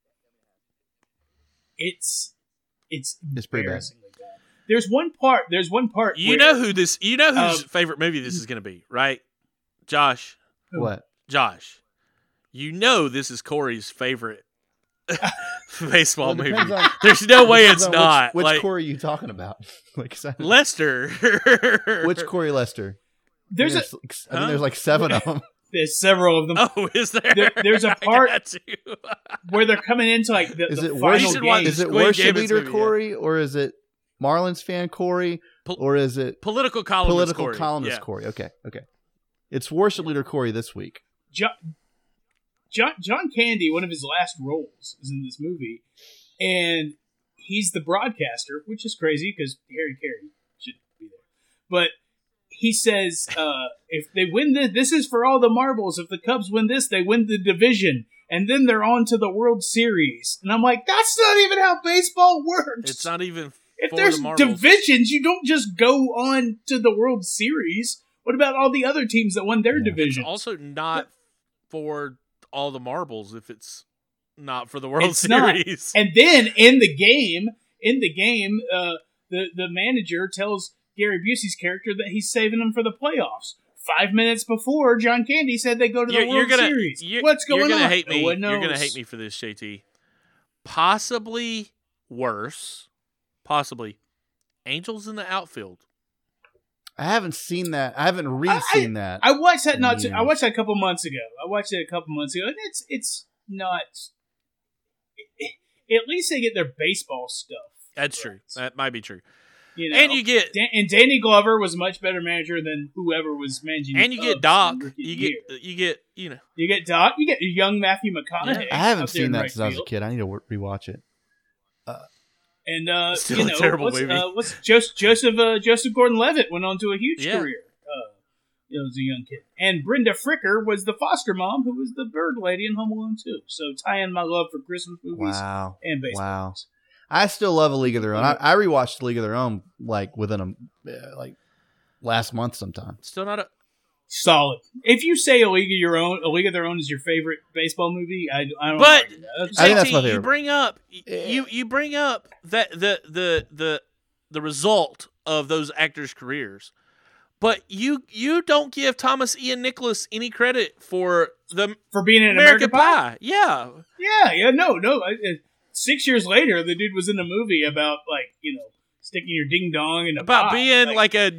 Speaker 3: It's
Speaker 1: pretty bad.
Speaker 3: There's one part.
Speaker 2: You know whose favorite movie this is going to be, right? Josh.
Speaker 1: What?
Speaker 2: Josh. You know this is Corey's favorite baseball movie. There's no way it's not.
Speaker 1: Which Corey are you talking about?
Speaker 2: Lester.
Speaker 1: Which Corey Lester?
Speaker 3: I think
Speaker 1: there's like 7 of them.
Speaker 3: There's several of them.
Speaker 2: Oh, is there?
Speaker 3: There's a part where they're coming into like the final game.
Speaker 1: Is it Worship Leader Corey, or is it Marlins fan Corey, or is it
Speaker 2: political columnist
Speaker 1: Corey? Okay. It's Worship Leader Corey this week.
Speaker 3: John Candy, one of his last roles, is in this movie, and he's the broadcaster, which is crazy because Harry Carey should be there. But he says, if they win this is for all the marbles. If the Cubs win this, they win the division, and then they're on to the World Series. And I'm like, that's not even how baseball works.
Speaker 2: It's not even.
Speaker 3: If there's divisions, you don't just go on to the World Series. What about all the other teams that won their divisions?
Speaker 2: It's also not for all the marbles if it's not for the World Series.
Speaker 3: Not. And then in the game, the manager tells Gary Busey's character that he's saving them for the playoffs. 5 minutes before, John Candy said they go to the World Series. What's going on?
Speaker 2: You're going to hate me for this, JT. Possibly worse. Angels in the Outfield.
Speaker 3: I
Speaker 1: haven't seen that. I haven't re-seen that.
Speaker 3: I watched that I watched that a couple months ago. And it's not. At least they get their baseball stuff.
Speaker 2: That's true. That might be true.
Speaker 3: You know,
Speaker 2: and you get
Speaker 3: and Danny Glover was a much better manager than whoever was managing.
Speaker 2: And you get Doc. You get
Speaker 3: Doc. You get young Matthew McConaughey.
Speaker 1: I haven't seen that since I was a kid. I need to rewatch it.
Speaker 3: And
Speaker 2: still a terrible movie.
Speaker 3: Joseph Gordon-Levitt went on to a huge career. As a young kid, and Brenda Fricker was the foster mom who was the bird lady in Home Alone 2. So tie in my love for Christmas movies and baseball. Movies.
Speaker 1: I still love A League of Their Own. I rewatched A League of Their Own within last month sometime.
Speaker 2: Still not
Speaker 3: solid. If you say A League of Their Own is your favorite baseball movie, I don't.
Speaker 2: But
Speaker 1: I think that's my favorite.
Speaker 2: You bring up that the result of those actors' careers. But you don't give Thomas Ian Nicholas any credit for
Speaker 3: being in American Pie.
Speaker 2: Yeah.
Speaker 3: No. 6 years later, the dude was in a movie about sticking your ding dong in
Speaker 2: about pie. Being like a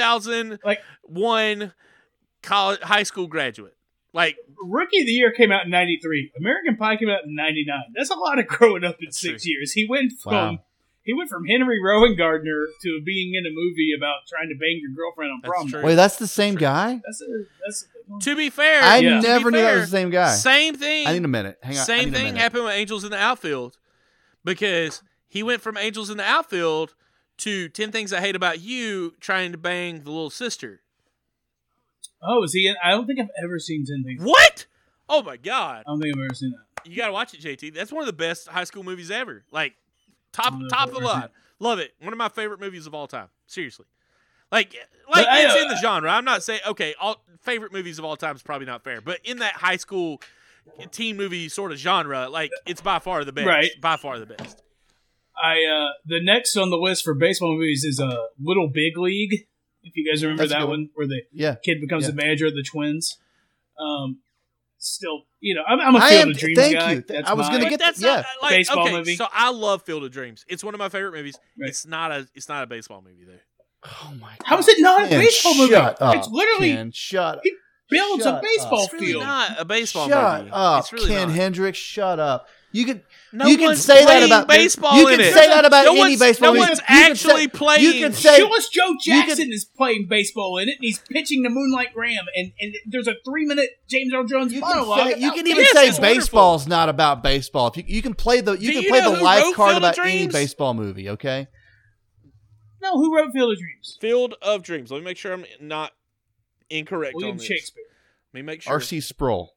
Speaker 2: 2001 high school graduate. Like
Speaker 3: Rookie of the Year came out in 93. American Pie came out in 99. That's a lot of growing up in 6 years. He went from Henry Rowan Gardner to being in a movie about trying to bang your girlfriend on prom night.
Speaker 1: Wait, that's the same guy?
Speaker 2: To be fair,
Speaker 1: I never knew that was the same guy.
Speaker 2: Same thing.
Speaker 1: I need a minute. Hang on.
Speaker 2: Same thing happened with Angels in the Outfield, because he went from Angels in the Outfield to 10 Things I Hate About You, trying to bang the little sister.
Speaker 3: Oh, is he? I don't think I've ever seen 10 Things.
Speaker 2: What? Oh my God!
Speaker 3: I don't think I've ever seen that.
Speaker 2: You gotta watch it, JT. That's one of the best high school movies ever. Like. Top of the line. Love it. One of my favorite movies of all time. Seriously. Like it's in the genre. I'm not saying, okay, all favorite movies of all time is probably not fair, but in that high school teen movie sort of genre, it's by far the best.
Speaker 3: Right.
Speaker 2: By far the best.
Speaker 3: The next on the list for baseball movies is Little Big League. If you guys remember that one, where the kid becomes the manager of the Twins. Still, I'm a Field of Dreams guy.
Speaker 1: I was going to get that.
Speaker 3: Baseball movie.
Speaker 2: So I love Field of Dreams. It's one of my favorite movies. Right. It's not a baseball movie though.
Speaker 1: Oh my God!
Speaker 3: How is it not a baseball movie?
Speaker 1: It's
Speaker 3: literally
Speaker 1: It
Speaker 3: builds a baseball field.
Speaker 2: It's really not a baseball movie.
Speaker 1: Shut up,
Speaker 2: it's really
Speaker 1: Ken
Speaker 2: not.
Speaker 1: Hendricks. Shut up. You can
Speaker 2: say
Speaker 1: that about
Speaker 2: baseball.
Speaker 1: You can say that about any baseball.
Speaker 2: No one's actually playing.
Speaker 1: You can say
Speaker 3: Joe Jackson is playing baseball in it, and he's pitching to Moonlight Graham, and there's a 3-minute James Earl Jones monologue.
Speaker 1: You can even say baseball's not about baseball. If you can play the life card about any baseball movie. Okay.
Speaker 3: No, who wrote Field of Dreams?
Speaker 2: Field of Dreams. Let me make sure I'm not incorrect
Speaker 3: William
Speaker 2: on this.
Speaker 3: Shakespeare.
Speaker 2: Let me make sure.
Speaker 1: R.C. Sproul.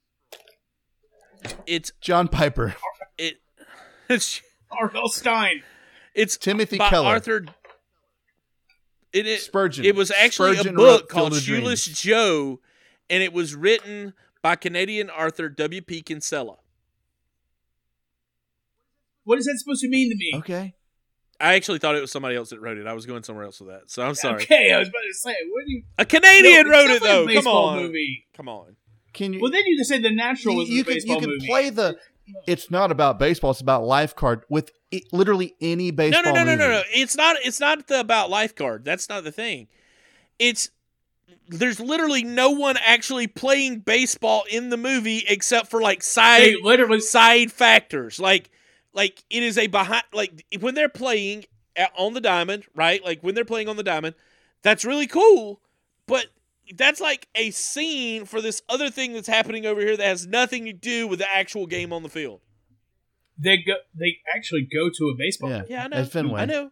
Speaker 2: It's
Speaker 1: John Piper.
Speaker 2: It's
Speaker 3: R.L. Stein.
Speaker 2: It's
Speaker 1: Timothy
Speaker 2: by
Speaker 1: Keller.
Speaker 2: Arthur.
Speaker 1: Spurgeon.
Speaker 2: It was actually
Speaker 1: Spurgeon
Speaker 2: a book called
Speaker 1: Shoeless
Speaker 2: Shoeless Joe, and it was written by Canadian author W.P. Kinsella.
Speaker 3: What is that supposed to mean to me?
Speaker 1: Okay.
Speaker 2: I actually thought it was somebody else that wrote it. I was going somewhere else with that, so I'm sorry.
Speaker 3: Okay, I was about to say, what do you?
Speaker 2: A Canadian wrote it though. Come on,
Speaker 3: movie.
Speaker 2: Come on.
Speaker 1: Can you?
Speaker 3: Well, then you can say The Natural was a baseball movie.
Speaker 1: You can play the. It's not about baseball. It's about life card with literally any baseball.
Speaker 2: No. It's not about life card. That's not the thing. There's literally no one actually playing baseball in the movie except for side factors. Like it is a behind, when they're playing on the diamond, right? Like when they're playing on the diamond, that's really cool, but that's like a scene for this other thing that's happening over here that has nothing to do with the actual game on the field.
Speaker 3: They actually go to a baseball game.
Speaker 2: Yeah, I know.
Speaker 1: At Fenway.
Speaker 2: I know.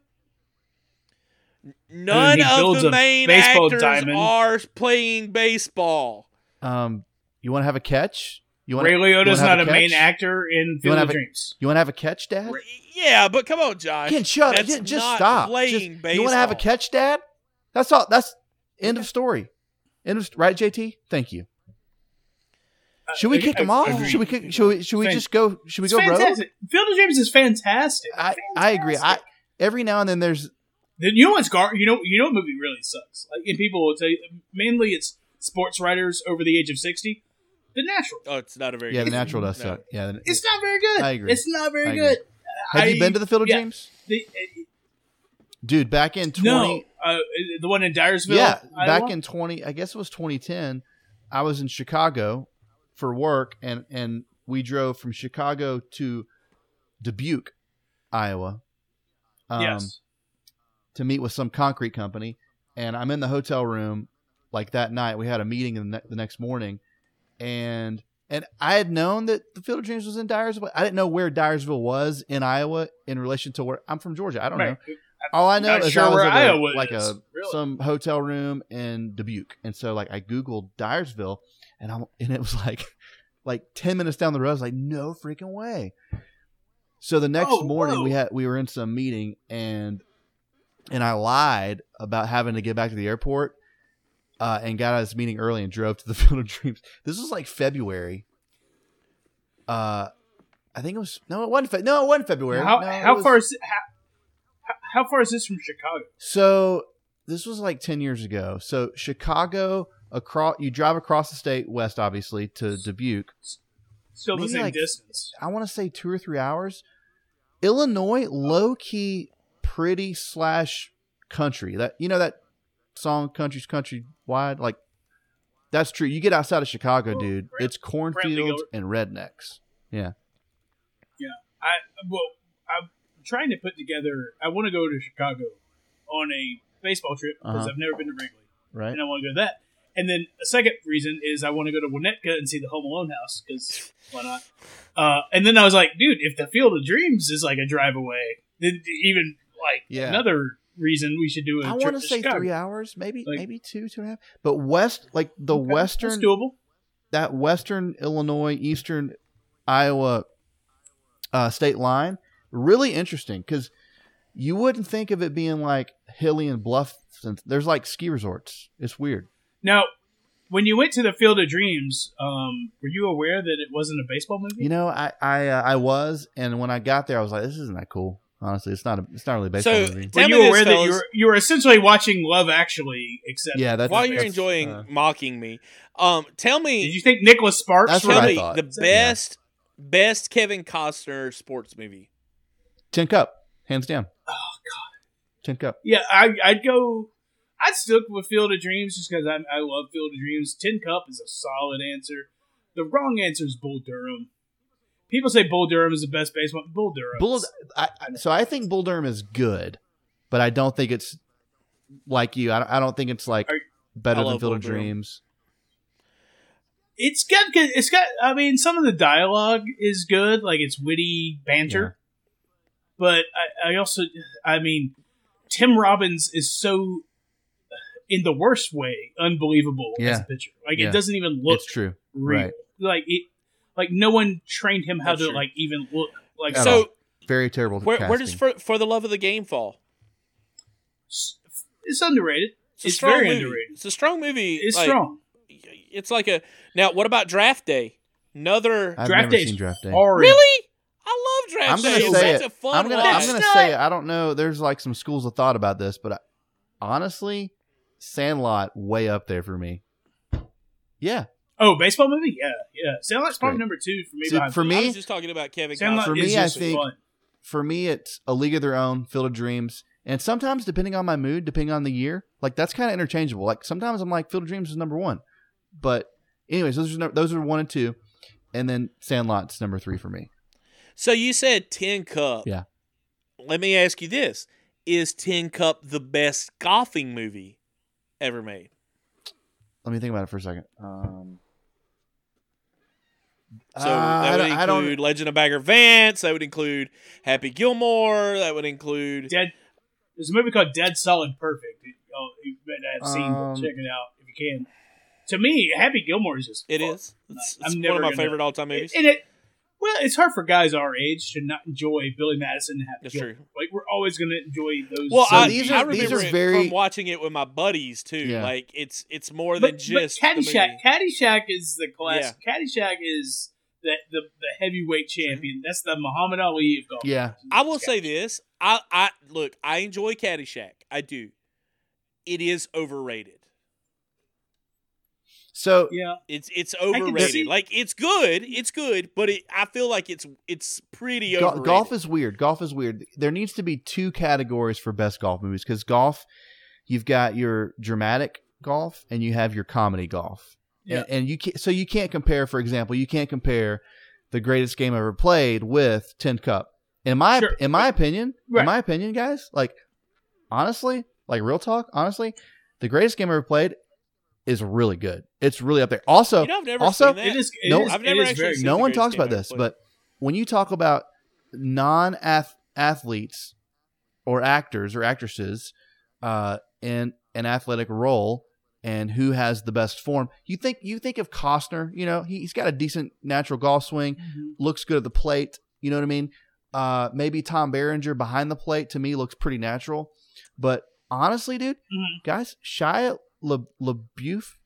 Speaker 2: None of the main actors are playing baseball.
Speaker 1: You want to have a catch?
Speaker 3: Ray Liotta's not a main actor in Field of Dreams.
Speaker 1: You want to have a catch, Dad?
Speaker 2: Yeah, but come on, Josh.
Speaker 1: Ken, shut up. Just stop.
Speaker 2: Baseball.
Speaker 1: You want to have a catch, Dad? That's all. That's end of story. Right, JT? Thank you. Should we kick him off? Should we just go? Should we go rogue?
Speaker 3: Field of Dreams is fantastic.
Speaker 1: I agree. Every now and then there's.
Speaker 3: You know what's you know what movie really sucks? And people will tell you mainly it's sports writers over the age of 60. The Natural.
Speaker 2: Oh, it's not a very good.
Speaker 1: The Natural does suck. Yeah,
Speaker 3: it's not very good.
Speaker 1: I agree.
Speaker 3: It's not very good.
Speaker 1: Have you been to the Field of Dreams? Dude, back in 20...
Speaker 3: No, the one in Dyersville.
Speaker 1: Yeah,
Speaker 3: Iowa?
Speaker 1: back in I guess it was 2010. I was in Chicago for work, and we drove from Chicago to Dubuque, Iowa.
Speaker 3: Yes.
Speaker 1: To meet with some concrete company, and I'm in the hotel room like that night. We had a meeting the next morning, and I had known that the Field of Dreams was in Dyersville. I didn't know where Dyersville was in Iowa in relation to where I'm from, Georgia. I don't know. All I know is I was at some hotel room in Dubuque, and so like I googled Dyersville, and it was like 10 minutes down the road. I was like, no freaking way. So the next morning we were in some meeting, and I lied about having to get back to the airport, and got out of this meeting early and drove to the Field of Dreams. This was like February. I think it was it wasn't February.
Speaker 3: How far is this from Chicago?
Speaker 1: So this was like 10 years ago. So Chicago, you drive across the state west, obviously, to Dubuque.
Speaker 3: Still the same distance.
Speaker 1: I want to say 2 or 3 hours. Illinois, low key, pretty / country. That song, Country's Country Wide, like that's true. You get outside of Chicago, dude, it's cornfields and rednecks. Yeah.
Speaker 3: I'm trying to put together. I want to go to Chicago on a baseball trip because I've never been to Wrigley,
Speaker 1: right?
Speaker 3: And I want to go to that. And then a second reason is I want to go to Winnetka and see the Home Alone house because why not? And then I was like, dude, if the Field of Dreams is like a drive away, then even another reason we should do a
Speaker 1: I
Speaker 3: trip
Speaker 1: want to say
Speaker 3: Chicago.
Speaker 1: 3 hours, maybe 2.5. But western,
Speaker 3: that's doable.
Speaker 1: That western Illinois, eastern Iowa state line, really interesting because you wouldn't think of it being like hilly and bluff. Since there's like ski resorts, it's weird.
Speaker 3: Now, when you went to the Field of Dreams, were you aware that it wasn't a baseball movie?
Speaker 1: I was, and when I got there, I was like, "This isn't that cool." Honestly, it's not really a baseball movie.
Speaker 3: Were you aware that you were essentially watching Love Actually? Except
Speaker 2: while you're enjoying mocking me, tell me,
Speaker 3: did you think Nicholas Sparks?
Speaker 1: That's what I thought.
Speaker 2: The best Kevin Costner sports movie.
Speaker 1: Tin Cup, hands down.
Speaker 3: Oh God,
Speaker 1: Tin Cup.
Speaker 3: Yeah, I'd stick with Field of Dreams just because I love Field of Dreams. Tin Cup is a solid answer. The wrong answer is Bull Durham. People say Bull Durham is the best baseball. Bull Durham.
Speaker 1: So I think Bull Durham is good, but I don't think it's like you. I don't think it's like better than Field of Dreams.
Speaker 3: It's got. I mean, some of the dialogue is good, like it's witty banter. Yeah. But I also, Tim Robbins is so, in the worst way, unbelievable as a pitcher. Like it doesn't even look.
Speaker 1: It's true.
Speaker 3: Real. Right. Like no one trained him how to like even look like.
Speaker 2: So
Speaker 1: very terrible.
Speaker 2: Where does For the Love of the Game fall?
Speaker 3: It's underrated. It's very underrated.
Speaker 2: It's a strong movie.
Speaker 3: It's strong.
Speaker 2: It's like a. Now, what about Draft Day?
Speaker 1: I've never seen Draft Day.
Speaker 2: Really? I love Draft Day.
Speaker 1: It's a fun I'm gonna say it. I don't know. There's like some schools of thought about this, but honestly, Sandlot way up there for me. Yeah.
Speaker 3: Oh, baseball movie? Yeah. Sandlot's probably number 2 for me.
Speaker 1: For me,
Speaker 2: I was just talking about Kevin Costner.
Speaker 1: For me, I think for me it's A League of Their Own, Field of Dreams, and sometimes depending on my mood, depending on the year, like that's kind of interchangeable. Like sometimes I'm like Field of Dreams is number 1, but anyways, those are 1 and 2, and then Sandlot's number 3 for me.
Speaker 2: So you said Tin Cup.
Speaker 1: Yeah.
Speaker 2: Let me ask you this: is Tin Cup the best golfing movie ever made?
Speaker 1: Let me think about it for a second.
Speaker 2: So that would include Legend of Bagger Vance. That would include Happy Gilmore. That would include
Speaker 3: There's a movie called Dead Solid Perfect. You better have seen it. Check it out if you can. To me, Happy Gilmore is just
Speaker 2: it
Speaker 3: fun.
Speaker 2: is. It's one of my favorite all-time movies.
Speaker 3: Well, it's hard for guys our age to not enjoy Billy Madison and Happy Gilmore.
Speaker 2: True.
Speaker 3: Like we're always going to enjoy those.
Speaker 2: Well,
Speaker 1: I
Speaker 2: remember it from watching it with my buddies too. Yeah. Like it's more than just
Speaker 3: Caddyshack. Caddyshack is the class. Yeah. Caddyshack is the heavyweight champion. That's the Muhammad Ali of golf.
Speaker 1: Yeah.
Speaker 2: I will say this. I look. I enjoy Caddyshack. I do. It is overrated.
Speaker 1: So
Speaker 3: yeah,
Speaker 2: it's overrated. Like it's good, but I feel like it's pretty overrated.
Speaker 1: Golf is weird. There needs to be 2 categories for best golf movies because golf you've got your dramatic golf and you have your comedy golf.
Speaker 3: Yeah.
Speaker 1: And you can't compare, for example, the greatest game ever played with Tin Cup. In my opinion, guys, like honestly, like real talk, honestly, the greatest game ever played is really good. It's really up there. Also,
Speaker 2: I've never seen that.
Speaker 3: I've never actually seen
Speaker 1: no one talks about this, but when you talk about non-athletes or actors or actresses in an athletic role and who has the best form, you think of Costner. You know, he's got a decent natural golf swing, looks good at the plate. You know what I mean? Maybe Tom Berenger behind the plate to me looks pretty natural, but honestly, dude, guys, Shia LaBeouf,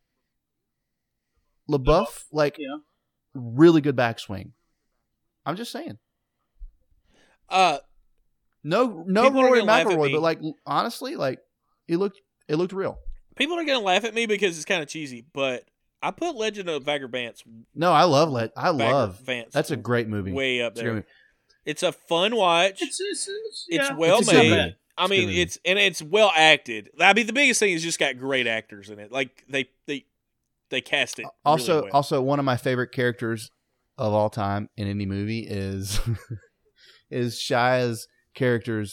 Speaker 1: like really good backswing. I'm just saying. No Rory McIlroy, but like honestly, like it looked real.
Speaker 2: People are gonna laugh at me because it's kind of cheesy, but I put Legend of Bagger Vance.
Speaker 1: No, I love Vance. That's a great movie.
Speaker 2: Way up there. It's a fun watch. It's well made. I mean, it's well acted. I mean, the biggest thing is just got great actors in it. Like they cast it.
Speaker 1: Also,
Speaker 2: really well.
Speaker 1: Also one of my favorite characters of all time in any movie is Shia's character's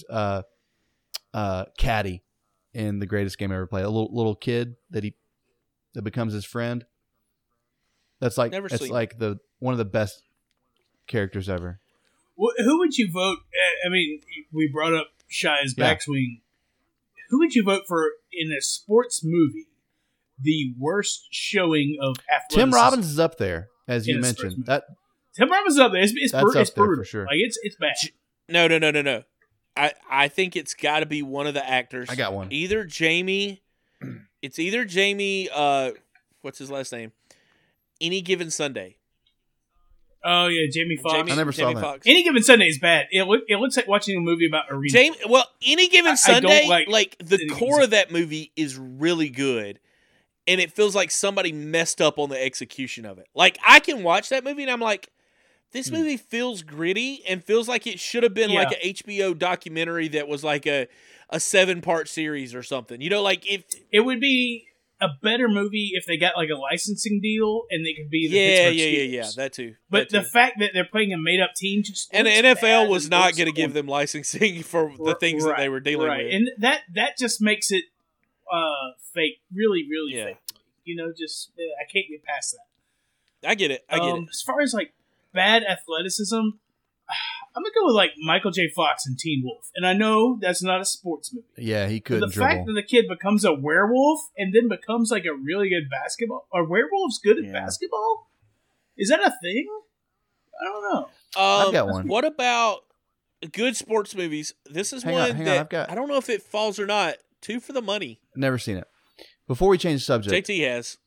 Speaker 1: caddy in The Greatest Game Ever Played. A little kid that becomes his friend. That's like one of the best characters ever.
Speaker 3: Well, who would you vote? I mean, we brought up Shia's backswing. Who would you vote for in a sports movie? The worst showing of athleticism.
Speaker 1: Tim Robbins is up there, as you mentioned.
Speaker 3: Tim Robbins is up there. It's brutal
Speaker 1: for sure.
Speaker 3: Like it's bad.
Speaker 2: No. I think it's got to be one of the actors.
Speaker 1: I got one.
Speaker 2: Either Jamie. It's either Jamie. What's his last name? Any Given Sunday.
Speaker 3: Oh yeah, Jamie Foxx.
Speaker 1: I never saw that.
Speaker 3: Fox. Any Given Sunday is bad. It looks like watching a movie about arena.
Speaker 2: Any Given Sunday,
Speaker 3: I don't
Speaker 2: like the core of that movie is really good, and it feels like somebody messed up on the execution of it. Like I can watch that movie and I'm like, this movie feels gritty and feels like it should have been like an HBO documentary that was like a 7-part series or something. You know, like if
Speaker 3: it would be a better movie if they got like a licensing deal and they could be the Pittsburgh Steelers.
Speaker 2: That too.
Speaker 3: But the fact that they're playing a made up team just
Speaker 2: and the NFL was not going to give them licensing for the things that they were dealing with,
Speaker 3: and that just makes it fake, really fake. You know, just I can't get past that.
Speaker 2: I get it.
Speaker 3: As far as like bad athleticism, I'm gonna go with like Michael J. Fox and Teen Wolf, and I know that's not a sports movie.
Speaker 1: Yeah, he couldn't.
Speaker 3: But the fact that the kid becomes a werewolf and then becomes like a really good basketball, are werewolves good at basketball? Is that a thing? I don't know.
Speaker 1: I've got one.
Speaker 2: What about good sports movies? This is one that I don't know if it falls or not. Two for the Money.
Speaker 1: Never seen it. Before we change the subject,
Speaker 2: JT has.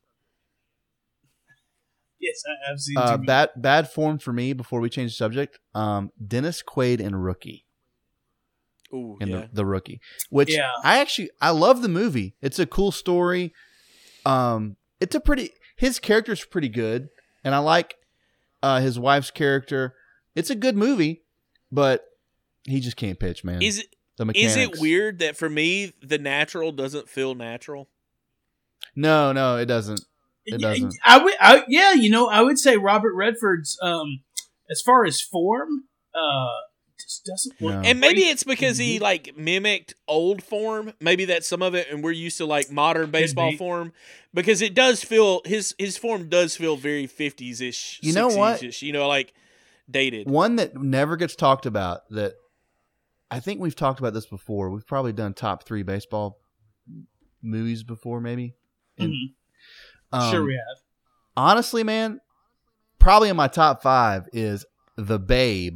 Speaker 3: Yes, I've seen
Speaker 1: bad form for me. Before we change the subject, Dennis Quaid in Rookie.
Speaker 2: Ooh,
Speaker 1: the Rookie, which I love the movie. It's a cool story. His character's pretty good, and I like his wife's character. It's a good movie, but he just can't pitch, man.
Speaker 2: Is it weird that for me The Natural doesn't feel natural?
Speaker 1: No, it doesn't. It doesn't.
Speaker 3: I would say Robert Redford's, as far as form, just doesn't look.
Speaker 2: And maybe it's because he like mimicked old form. Maybe that's some of it, and we're used to like modern baseball form because it does feel his form does feel very 50s ish.
Speaker 1: You know what?
Speaker 2: You know, like dated.
Speaker 1: One that never gets talked about that I think we've talked about this before. We've probably done top 3 baseball movies before, maybe.
Speaker 3: Sure we have.
Speaker 1: Honestly, man, probably in my top 5 is The Babe.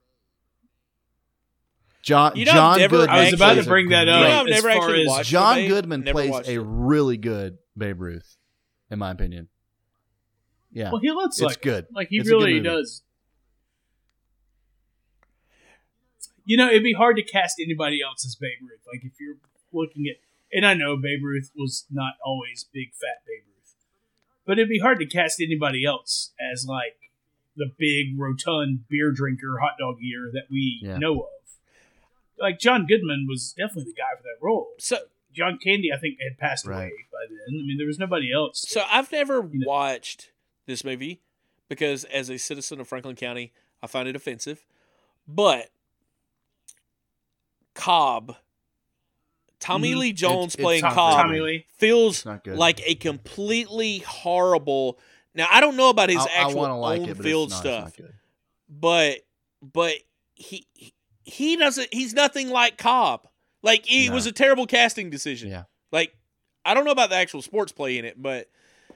Speaker 1: John Goodman.
Speaker 3: I was about to bring that up.
Speaker 2: I've never actually watched
Speaker 1: John Goodman plays a really good Babe Ruth, in my opinion. Yeah.
Speaker 3: Well, he looks
Speaker 1: it's good.
Speaker 3: Like he really does. You know, it'd be hard to cast anybody else as Babe Ruth. Like if you're looking at, and I know Babe Ruth was not always big fat Babe Ruth, but it'd be hard to cast anybody else as like the big rotund beer drinker, hot dog eater that we know of. Like John Goodman was definitely the guy for that role.
Speaker 2: So
Speaker 3: John Candy, I think, had passed away by then. I mean, there was nobody else.
Speaker 2: So I've never watched this movie because, as a citizen of Franklin County, I find it offensive. But Cobb, Tommy Lee Jones playing Cobb feels like a completely horrible. Now I don't know about his actual on-field stuff, but he doesn't. He's nothing like Cobb. Like it was a terrible casting decision.
Speaker 1: Yeah.
Speaker 2: Like I don't know about the actual sports play in it, but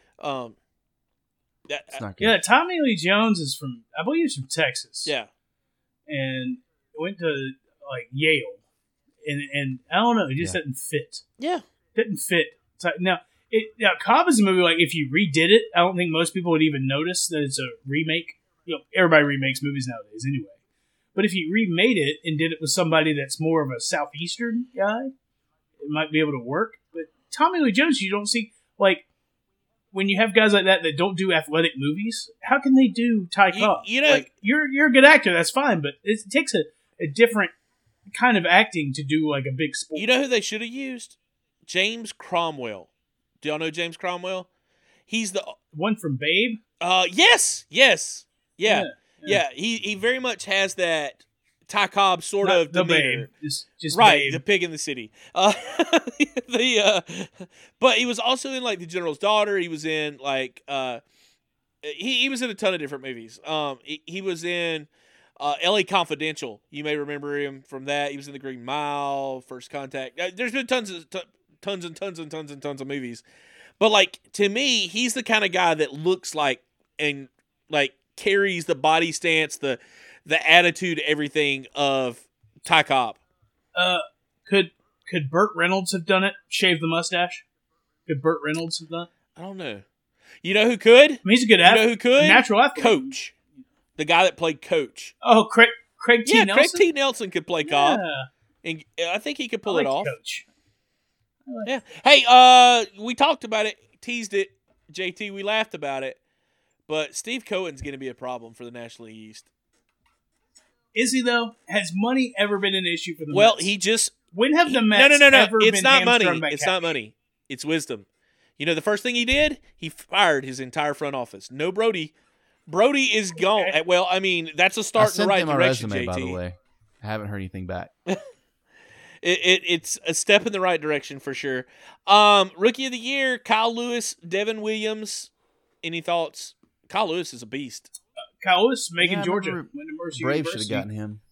Speaker 1: it's not good.
Speaker 3: Yeah, Tommy Lee Jones is from, I believe he's from Texas.
Speaker 2: Yeah,
Speaker 3: and went to like Yale, and I don't know, it just doesn't fit.
Speaker 2: Yeah,
Speaker 3: didn't fit. Now Cobb is a movie like if you redid it, I don't think most people would even notice that it's a remake. You know, everybody remakes movies nowadays anyway. But if you remade it and did it with somebody that's more of a Southeastern guy, it might be able to work. But Tommy Lee Jones, you don't see, like, when you have guys like that don't do athletic movies, how can they do Ty Cobb?
Speaker 2: You know,
Speaker 3: like, you're a good actor, that's fine, but it takes a different kind of acting to do, like, a big sport.
Speaker 2: You know who they should have used? James Cromwell. Do y'all know James Cromwell? He's the
Speaker 3: one from Babe?
Speaker 2: Yes. Yeah, he very much has that Ty Cobb sort of demeanor.
Speaker 3: Just
Speaker 2: right,
Speaker 3: Babe.
Speaker 2: The pig in the city. But he was also in like The General's Daughter. He was in like he was in a ton of different movies. He was in L.A. Confidential. You may remember him from that. He was in The Green Mile, First Contact. There's been tons of movies. But like to me, he's the kind of guy that looks like and like carries the body stance, the attitude, everything of Ty Cobb.
Speaker 3: Could Burt Reynolds have done it? Shave the mustache? Could Burt Reynolds have done it?
Speaker 2: I don't know. You know who could?
Speaker 3: I mean, he's a good athlete.
Speaker 2: You know who could?
Speaker 3: Natural athlete.
Speaker 2: Coach. The guy that played Coach.
Speaker 3: Oh, Craig T. Nelson?
Speaker 2: Craig T. Nelson could play Cobb. And I think he could pull it off.
Speaker 3: Coach.
Speaker 2: Yeah. Hey, we talked about it, teased it, JT. We laughed about it. But Steve Cohen's going to be a problem for the National League East.
Speaker 3: Is he, though? Has money ever been an issue for the
Speaker 2: Well,
Speaker 3: Mets?
Speaker 2: he just...
Speaker 3: When have the Mets ever
Speaker 2: it's
Speaker 3: been
Speaker 2: not money.
Speaker 3: by
Speaker 2: It's
Speaker 3: cash?
Speaker 2: not money. It's wisdom. You know, the first thing he did, he fired his entire front office. No Brody. Brody is gone.
Speaker 3: Okay.
Speaker 2: Well, I mean, that's a start in the right direction,
Speaker 1: resume,
Speaker 2: JT.
Speaker 1: by the way. I haven't heard anything back.
Speaker 2: It's a step in the right direction for sure. Rookie of the Year, Kyle Lewis, Devin Williams. Any thoughts? Kyle Lewis is a beast.
Speaker 3: Kyle Lewis, Macon, Georgia. Went to Mercy
Speaker 1: Braves should
Speaker 3: University.
Speaker 1: have gotten him.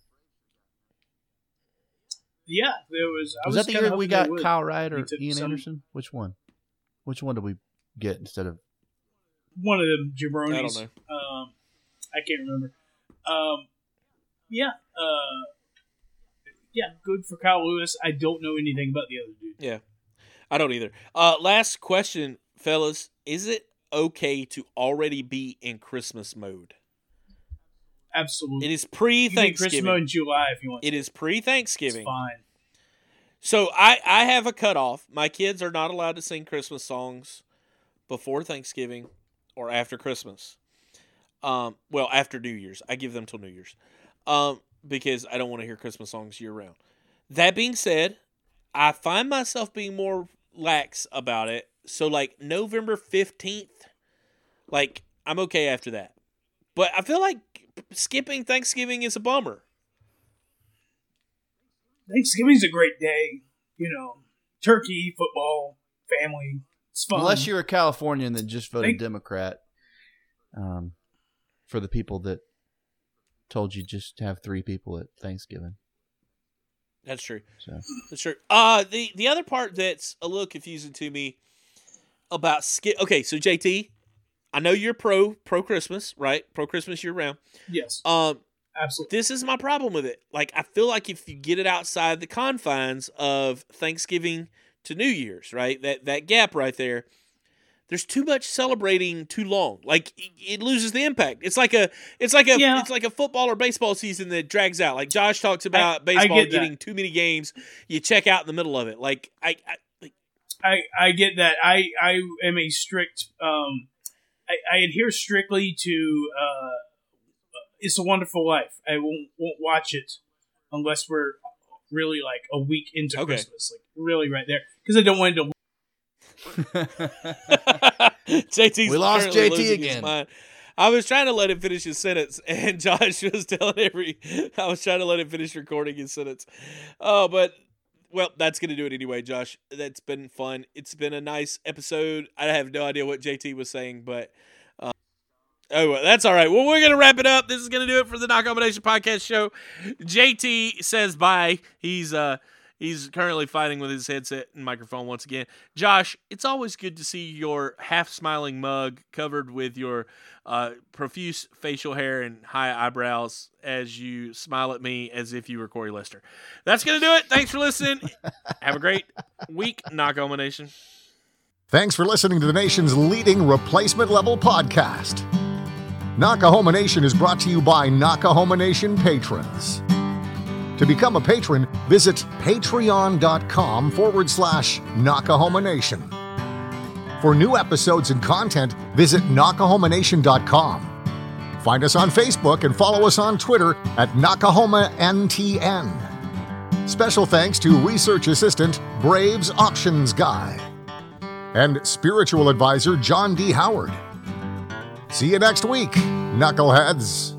Speaker 3: Yeah, there was.
Speaker 1: Was that the year we got Kyle Wright or
Speaker 3: took
Speaker 1: Ian Anderson? Which one? Which one did we get instead of?
Speaker 3: One of them jabronis.
Speaker 2: I don't know.
Speaker 3: I can't remember. Yeah. Yeah, good for Kyle Lewis. I don't know anything about the other dude.
Speaker 2: Yeah, I don't either. Last question, fellas. Is it okay to already be in Christmas mode?
Speaker 3: Absolutely.
Speaker 2: It is pre-Thanksgiving.
Speaker 3: Christmas mode in July if you want.
Speaker 2: It is pre-Thanksgiving.
Speaker 3: It's fine.
Speaker 2: So I have a cutoff. My kids are not allowed to sing Christmas songs before Thanksgiving or after Christmas. Well, after New Year's. I give them till New Year's. Because I don't want to hear Christmas songs year round. That being said, I find myself being more lax about it. So like November 15th, like I'm okay after that. But I feel like skipping Thanksgiving is a bummer.
Speaker 3: Thanksgiving's a great day. You know, turkey, football, family. It's fun.
Speaker 1: Unless you're a Californian that just voted Democrat, for the people that told you just to have 3 people at Thanksgiving.
Speaker 2: That's true.
Speaker 1: So.
Speaker 2: That's true. The other part that's a little confusing to me about okay, so JT, I know you're pro Christmas, right? Pro Christmas year round.
Speaker 3: Yes. Absolutely.
Speaker 2: This is my problem with it. Like, I feel like if you get it outside the confines of Thanksgiving to New Year's, right? That gap right there, there's too much celebrating too long. Like, it loses the impact. It's like a football or baseball season that drags out. Like Josh talks about baseball getting too many games. You check out in the middle of it. Like
Speaker 3: I get that. I am a strict. I adhere strictly to. It's a Wonderful Life. I won't watch it unless we're really like a week into Christmas, like really right there, because I don't want it to.
Speaker 2: JT's
Speaker 1: we lost JT
Speaker 2: again. His mind. I was trying to let him finish his sentence, and Josh was I was trying to let him finish recording his sentence. Oh, but, well, that's going to do it anyway, Josh. That's been fun. It's been a nice episode. I have no idea what JT was saying, but, oh, well, that's all right. Well, we're going to wrap it up. This is going to do it for the Knock Combination Podcast show. JT says bye. He's currently fighting with his headset and microphone once again. Josh, it's always good to see your half-smiling mug covered with your profuse facial hair and high eyebrows as you smile at me as if you were Corey Lester. That's going to do it. Thanks for listening. Have a great week, Knock-O-Ma Nation.
Speaker 4: Thanks for listening to the nation's leading replacement-level podcast. Knock-O-Ma Nation is brought to you by Knock-O-Ma Nation patrons. To become a patron, visit patreon.com/Knock-O-Ma Nation. For new episodes and content, visit knockahomanation.com. Find us on Facebook and follow us on Twitter at NoklahomaNTN. Special thanks to research assistant Braves Options Guy and spiritual advisor John D. Howard. See you next week, knuckleheads.